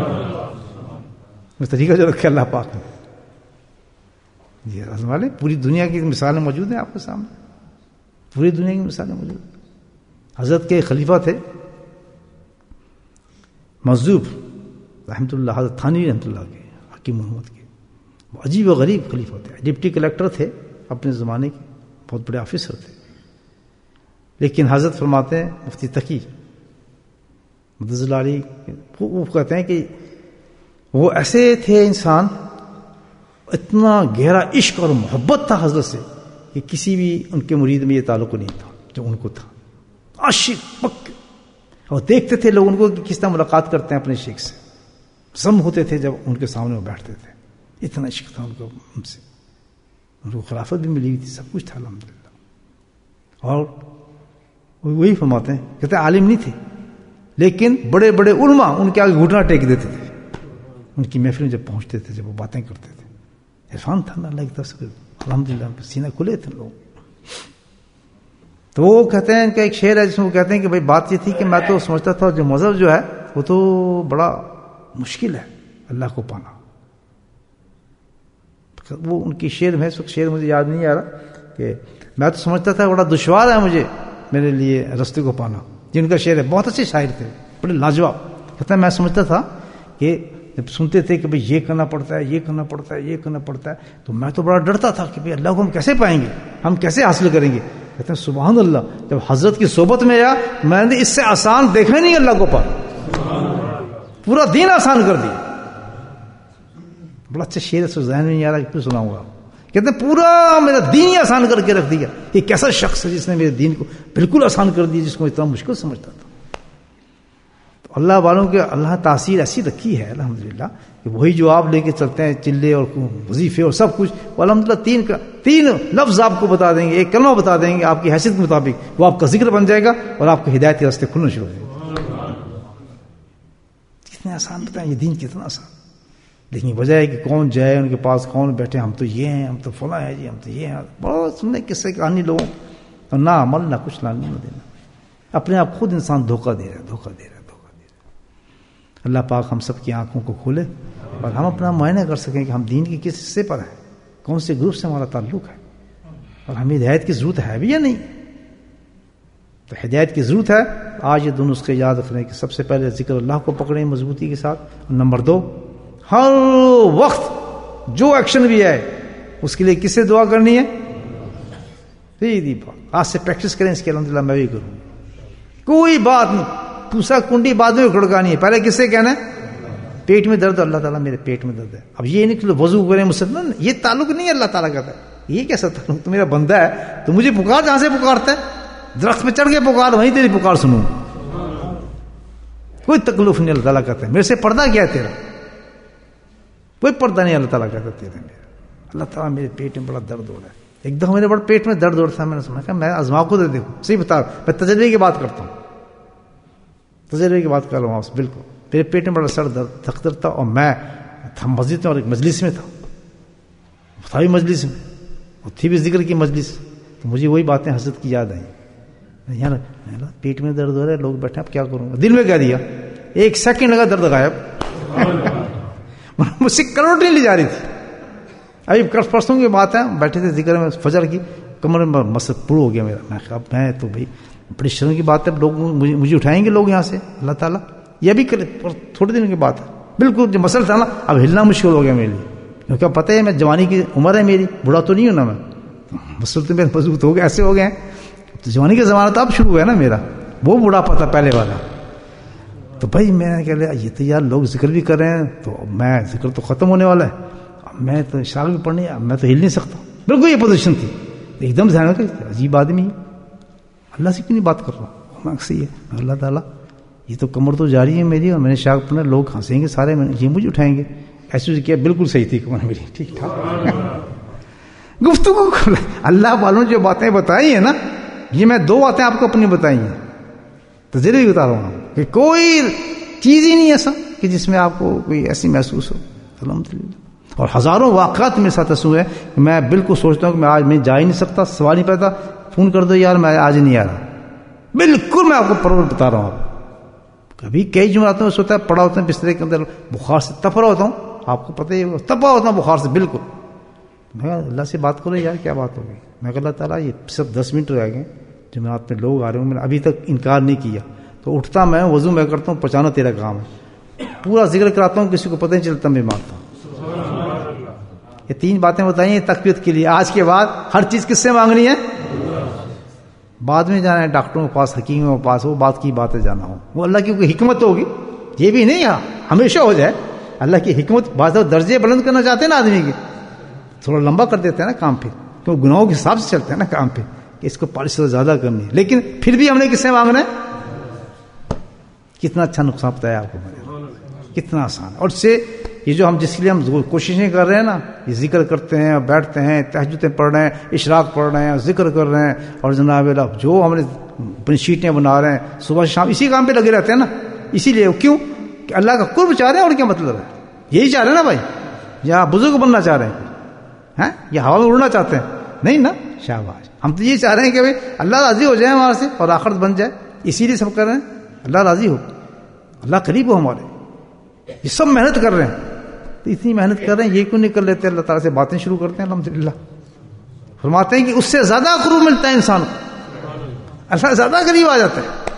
اس طریقہ جو رکھے اللہ پاک نے, یہ آزما لیں. پوری دنیا کی مثالیں موجود ہیں آپ کے سامنے, پوری دنیا کی مثالیں موجود ہیں. حضرت کے خلیفہ تھے مجذوب رحمۃ اللہ, حضرت تھانوی رحمۃ اللہ کے, حکیم محمد کے. وہ عجیب و غریب خلیفہ تھے, ڈپٹی کلیکٹر تھے اپنے زمانے کے, بہت بڑے آفیسر تھے. لیکن حضرت فرماتے ہیں, مفتی تقی مدظ اللہ علیہ, وہ کہتے ہیں کہ وہ ایسے تھے انسان, اتنا گہرا عشق اور محبت تھا حضرت سے کہ کسی بھی ان کے مرید میں یہ تعلق نہیں تھا جو ان کو تھا. عاشق پک, اور دیکھتے تھے لوگ ان کو کہ کس طرح ملاقات کرتے ہیں اپنے شیخ سے, سم ہوتے تھے جب ان کے سامنے وہ بیٹھتے تھے. اتنا عشق تھا ان کو ان سے, ان کو خلافت بھی ملی ہوئی تھی, سب کچھ تھا الحمدللہ. اور وہی فرماتے ہیں, کہتے ہیں عالم نہیں تھے لیکن بڑے بڑے علماء ان کے آگے گھٹنا ٹیک دیتے تھے. ان کی محفل میں جب پہنچتے تھے, جب وہ باتیں کرتے تھے, عرفان تھا نا اللہ کی طرف سے, الحمدللہ سینہ کھلے تھے لوگ. تو وہ کہتے ہیں, ان کا ایک شعر ہے جس میں وہ کہتے ہیں کہ بھائی بات یہ تھی کہ میں تو سمجھتا تھا جو مذہب جو ہے وہ تو بڑا مشکل ہے اللہ کو پانا. وہ ان کی شعر میں, اس وقت شعر مجھے یاد نہیں آ رہا, کہ میں تو سمجھتا تھا بڑا دشوار ہے مجھے میرے لیے رستے کو پانا. جن کا شعر ہے, بہت اچھے شاعر تھے, بڑے لاجواب. کہتا ہے میں سمجھتا تھا کہ جب سنتے تھے کہ بھئی یہ کرنا پڑتا ہے, یہ کرنا پڑتا ہے, یہ کرنا پڑتا ہے, تو میں تو بڑا ڈرتا تھا کہ بھئی اللہ کو ہم کیسے پائیں گے, ہم کیسے حاصل کریں گے. کہتے ہیں سبحان اللہ، جب حضرت کی صحبت میں آیا میں نے اس سے آسان دیکھا نہیں اللہ کو پر، پورا دین آسان کر دیا. بڑا اچھا شعر ہے، ذہن میں نہیں آ رہا، کیوں سناؤں گا. کہتے ہیں پورا میرا دین ہی آسان کر کے رکھ دیا. یہ کیسا شخص ہے جس نے میرے دین کو بالکل آسان کر دیا، جس کو اتنا مشکل سمجھتا تھا. تو اللہ والوں کے اللہ تاثیر ایسی رکھی ہے الحمدللہ کہ وہی جو آپ لے کے چلتے ہیں چلے اور وظیفے اور سب کچھ، وہ الحمدللہ تین لفظ آپ کو بتا دیں گے، ایک کلمہ بتا دیں گے آپ کی حیثیت کے مطابق، وہ آپ کا ذکر بن جائے گا اور آپ کو ہدایت کے راستے کھلنا شروع ہو جائے گا. کتنے آسان بتائیں، یہ دین کتنا آسان. لیکن وجہ ہے کہ کون جائے ان کے پاس، کون بیٹھے، ہم تو یہ ہیں، ہم تو فلاں ہیں جی، ہم تو یہ ہیں. بہت سننے قصے کہانی لوگوں، اور نہ عمل نہ کچھ لانے نہ دینا. اپنے آپ خود انسان دھوکہ دے رہا ہے، دھوکہ دے رہا ہے. اللہ پاک ہم سب کی آنکھوں کو کھولے اور ہم اپنا معائنہ کر سکیں کہ ہم دین کے کس حصے پر ہیں، کون سے گروپ سے ہمارا تعلق ہے، اور ہمیں ہدایت کی ضرورت ہے بھی یا نہیں. تو ہدایت کی ضرورت ہے. آج یہ دونوں نسخے یاد رکھنے کہ سب سے پہلے ذکر اللہ کو پکڑیں مضبوطی کے ساتھ. نمبر 2، ہر وقت جو ایکشن بھی ہے اس کے لیے کس سے دعا کرنی ہے؟ سیدھی بات، آج سے پریکٹس کریں اس کی. الحمدللہ میں بھی کروں. کوئی بات نہیں، دوسرا کنڈی بعد میں کھڑکانی ہے، پہلے کس سے کہنا ہے؟ پیٹ میں درد، اللہ تعالیٰ میرے پیٹ میں درد ہے. اب یہ نہیں کہ وضو کریں مسلمان، یہ تعلق نہیں ہے اللہ تعالیٰ کا. یہ کیسا تعلق؟ تو میرا بندہ ہے تو مجھے پکار جہاں سے پکارتا ہے، درخت پہ چڑھ کے پکار، وہیں تیری پکار سنوں. کوئی تکلف نہیں اللہ تعالیٰ کہتا ہے. میرے سے پردہ کیا ہے تیرا؟ کوئی پردہ نہیں اللہ تعالیٰ کہتا تیرا. اللہ تعالیٰ میرے پیٹ میں بڑا درد ہو رہا ہے. ایک دفعہ میرے بڑا پیٹ میں درد ہو رہا تھا، میں نے سمجھا کہ میں آزما کو دے دیکھوں. صحیح بتا، میں تجربے کی بات کرتا ہوں، تجربے کی بات کر رہا ہوں آپ سے. بالکل میرے پیٹ میں بڑا سر درد تھکتر تھا، اور میں تھا مسجد میں اور ایک مجلس میں تھا بھی مجلس میں، اور تھی بھی ذکر کی مجلس. تو مجھے وہی باتیں حضرت کی یاد آئیں. یار پیٹ میں درد ہو رہا ہے، لوگ بیٹھے، اب کیا کروں گا؟ دل میں کہہ دیا، 1 سیکنڈ لگا درد غائب. مجھ سے کروٹ نہیں لی جا رہی تھی. ابھی پرسوں کی بات ہے، بیٹھے تھے ذکر میں فجر کی، کمر میں مسجد پڑ ہو گیا میرا. میں کہا میں تو بھائی بڑی شرم کی بات ہے، لوگ مجھے اٹھائیں گے لوگ یہاں سے، اللہ تعالیٰ یہ بھی کرے. تھوڑے دن کی بات ہے، بالکل جو مسئلہ تھا نا، اب ہلنا مشکل ہو گیا میرے لیے، کیونکہ پتہ ہے میں جوانی کی عمر ہے میری، بوڑھا تو نہیں ہوں نا میں. مسئلہ تو میرے مضبوط ہو گئے، ایسے ہو گئے ہیں. تو جوانی کا زمانہ تو اب شروع ہوا ہے نا میرا، وہ بوڑھا پتہ پہلے والا. تو بھائی میں نے کہہ لیا یہ تو یار لوگ ذکر بھی کر رہے ہیں، تو میں ذکر تو ختم ہونے والا ہے، اب میں تو اشراق بھی پڑھنی ہے، میں تو ہل نہیں سکتا. بالکل یہ پوزیشن تھی. ایک دم ذہن میں عجیب آدمی ہے، اللہ سے کیوں نہیں بات کر رہا ہوں؟ صحیح ہے اللہ تعالیٰ، یہ تو کمر تو جاری ہے میری، اور میں نے شاق پڑھنا، لوگ ہنسیں گے سارے، یہ مجھے اٹھائیں گے. ایسے کیا بالکل صحیح تھی کمر میری، ٹھیک ٹھاک. گفتگو اللہ والوں نے جو باتیں بتائی ہیں نا، یہ میں 2 باتیں آپ کو اپنی بتائی ہیں، تجربے بھی بتا رہا ہوں کہ کوئی چیز ہی نہیں ایسا کہ جس میں آپ کو کوئی ایسی محسوس ہو. الحمدللہ. اور ہزاروں واقعات میرے ساتھ ایسے ہوئے ہیں کہ میں بالکل سوچتا ہوں کہ میں آج میں جا ہی نہیں سکتا، سوال نہیں پیدا، فون کر دو یار میں آج نہیں آ رہا. بالکل میں آپ کو پرور بتا رہا ہوں. کبھی کئی جمعرات میں سوتا ہے، پڑا ہوتا ہے بسترے کے اندر، بخار سے تپ رہا ہوتا ہوں، آپ کو پتہ ہی ہے، تپا ہوتا ہوں بخار سے بالکل. میں اللہ سے بات کرو یار کیا بات ہو گئی. میں کہ اللہ تعالیٰ یہ صرف 10 منٹ رہ گئے، جمعرات میں لوگ آ رہے ہوں، میں نے ابھی تک انکار نہیں کیا. تو اٹھتا میں وضو میں کرتا ہوں، پہچانا تیرا کام ہے، پورا ذکر کراتا ہوں، کسی کو پتہ نہیں چلتا میں مارتا ہوں. یہ 3 باتیں بتائی ہیں تقویت کے لیے. آج کے بعد ہر چیز کس سے مانگنی ہے؟ بعد میں جانا ہے ڈاکٹروں کے پاس، حکیموں کے پاس، وہ بات کی باتیں جانا ہو، وہ اللہ کی کوئی حکمت ہوگی. یہ بھی نہیں ہمیشہ ہو جائے اللہ کی حکمت. بعض درجے بلند کرنا چاہتے ہیں نا آدمی کے، تھوڑا لمبا کر دیتے ہیں نا کام، پھر کیوں گناہوں کے حساب سے چلتے ہیں نا کام پہ، کہ اس کو 40 زیادہ کرنی ہے. لیکن پھر بھی ہم نے کس سے مانگنا ہے؟ کتنا اچھا نقصان بتایا آپ کو، کتنا آسان. اور اس سے یہ جو ہم جس کے لیے ہم کوششیں کر رہے ہیں نا، یہ ذکر کرتے ہیں، بیٹھتے ہیں، تہجدیں پڑھ رہے ہیں، اشراق پڑھ رہے ہیں، ذکر کر رہے ہیں، اور جناب جو ہم نے اپنی شیٹیں بنا رہے ہیں صبح شام، اسی کام پہ لگے رہتے ہیں نا. اسی لیے کیوں کہ اللہ کا قرب چاہ رہے ہیں. اور کیا مطلب ہے؟ یہی چاہ رہے ہیں نا بھائی، یا بزرگ بننا چاہ رہے ہیں، یا ہوا میں اڑنا چاہتے ہیں؟ نہیں نا، شاباش. ہم تو یہ چاہ رہے ہیں کہ بھائی اللہ راضی ہو جائے ہمارے سے اور آخرت بن جائے. اسی لیے سب کر رہے ہیں، اللہ راضی ہو، اللہ قریب ہو ہمارے. یہ سب محنت کر رہے ہیں. تو اتنی محنت کر رہے ہیں، یہ کیوں نہیں کر لیتے؟ اللہ تعالیٰ سے باتیں شروع کرتے ہیں. الحمدللہ فرماتے ہیں کہ اس سے زیادہ قرب ملتا ہے انسان کو، اللہ زیادہ قریب آ جاتا ہے.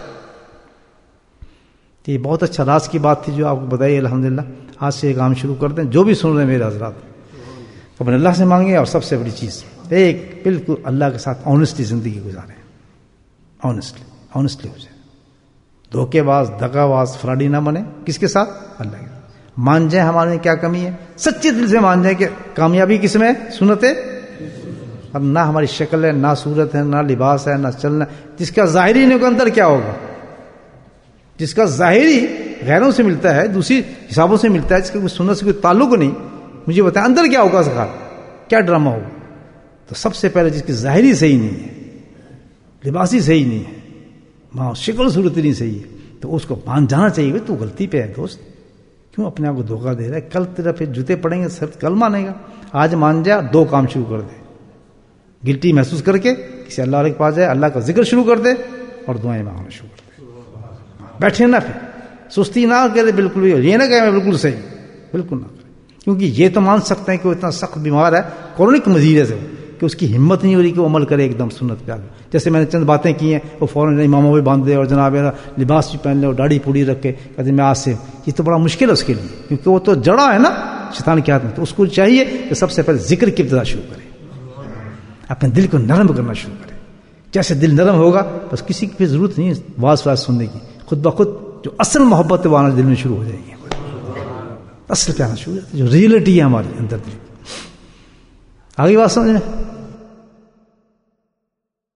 تو یہ بہت اچھا راز کی بات تھی جو آپ کو بتائی. الحمدللہ آج سے یہ کام شروع کرتے ہیں. جو بھی سن رہے ہیں میرے حضرات، اپنے اللہ سے مانگیں. اور سب سے بڑی چیز ایک بالکل اللہ کے ساتھ آنےسٹلی زندگی گزاریں، آنےسٹلی ہو جائے، دھوکے باز، دغا باز، فراڈی نہ بنے. کس کے ساتھ؟ اللہ کے ساتھ. مان جائیں ہمارے میں کیا کمی ہے، سچے دل سے مان جائیں کہ کامیابی کس میں ہے؟ سنت ہے. اب نہ ہماری شکل ہے، نہ صورت ہے، نہ لباس ہے، نہ چلنا. جس کا ظاہری نہیں ہوگا اندر کیا ہوگا؟ جس کا ظاہری غیروں سے ملتا ہے، دوسری حسابوں سے ملتا ہے، جس کا کوئی سنت سے کوئی تعلق نہیں، مجھے بتائیں اندر کیا ہوگا؟ سکھا کیا ڈرامہ ہوگا؟ تو سب سے پہلے جس کی ظاہری صحیح نہیں ہے، لباسی صحیح نہیں ہے، وہاں شکل صورت نہیں صحیح ہے، تو اس کو مان جانا چاہیے کہ تو غلطی پہ ہے دوست، کیوں اپنے آپ کو دھوکہ دے رہا ہے؟ کل تیرا پھر جوتے پڑیں گے، سر کل مانے گا. آج مان جا، دو کام شروع کر دے، گلٹی محسوس کر کے کسی اللہ کے پاس جائے، اللہ کا ذکر شروع کر دے اور دعائیں مانگنا شروع کر دے. بیٹھے نہ پھر سستی نہ کرے، بالکل بھی یہ نہ کہ میں بالکل صحیح، بالکل نہ کرے. کیونکہ یہ تو مان سکتے ہیں کہ وہ اتنا سخت بیمار ہے، کرونک مزید ہے، کہ اس کی ہمت نہیں ہو رہی کہ وہ عمل کرے ایک دم سنت پہ. جیسے میں نے چند باتیں کی ہیں، وہ فوراً اماموں بھی باندھ دے اور جناب لباس بھی پہن لے اور داڑھی پوڑی رکھ کے کہتے میں آج سے، یہ تو بڑا مشکل ہے اس کے لیے، کیونکہ وہ تو جڑا ہے نا شیطان کے ہاتھ میں. تو اس کو چاہیے کہ سب سے پہلے ذکر کی ابتدا شروع کرے، اپنے دل کو نرم کرنا شروع کرے. جیسے دل نرم ہوگا بس کسی کی ضرورت نہیں ہے واز سننے کی، خود بخود جو اصل محبت ہے وہ آنا دل میں شروع ہو جائے گی، اصل پہ آنا شروع ہو جائے، جو ریئلٹی ہے ہمارے اندر. آگے بات سمجھ میں؟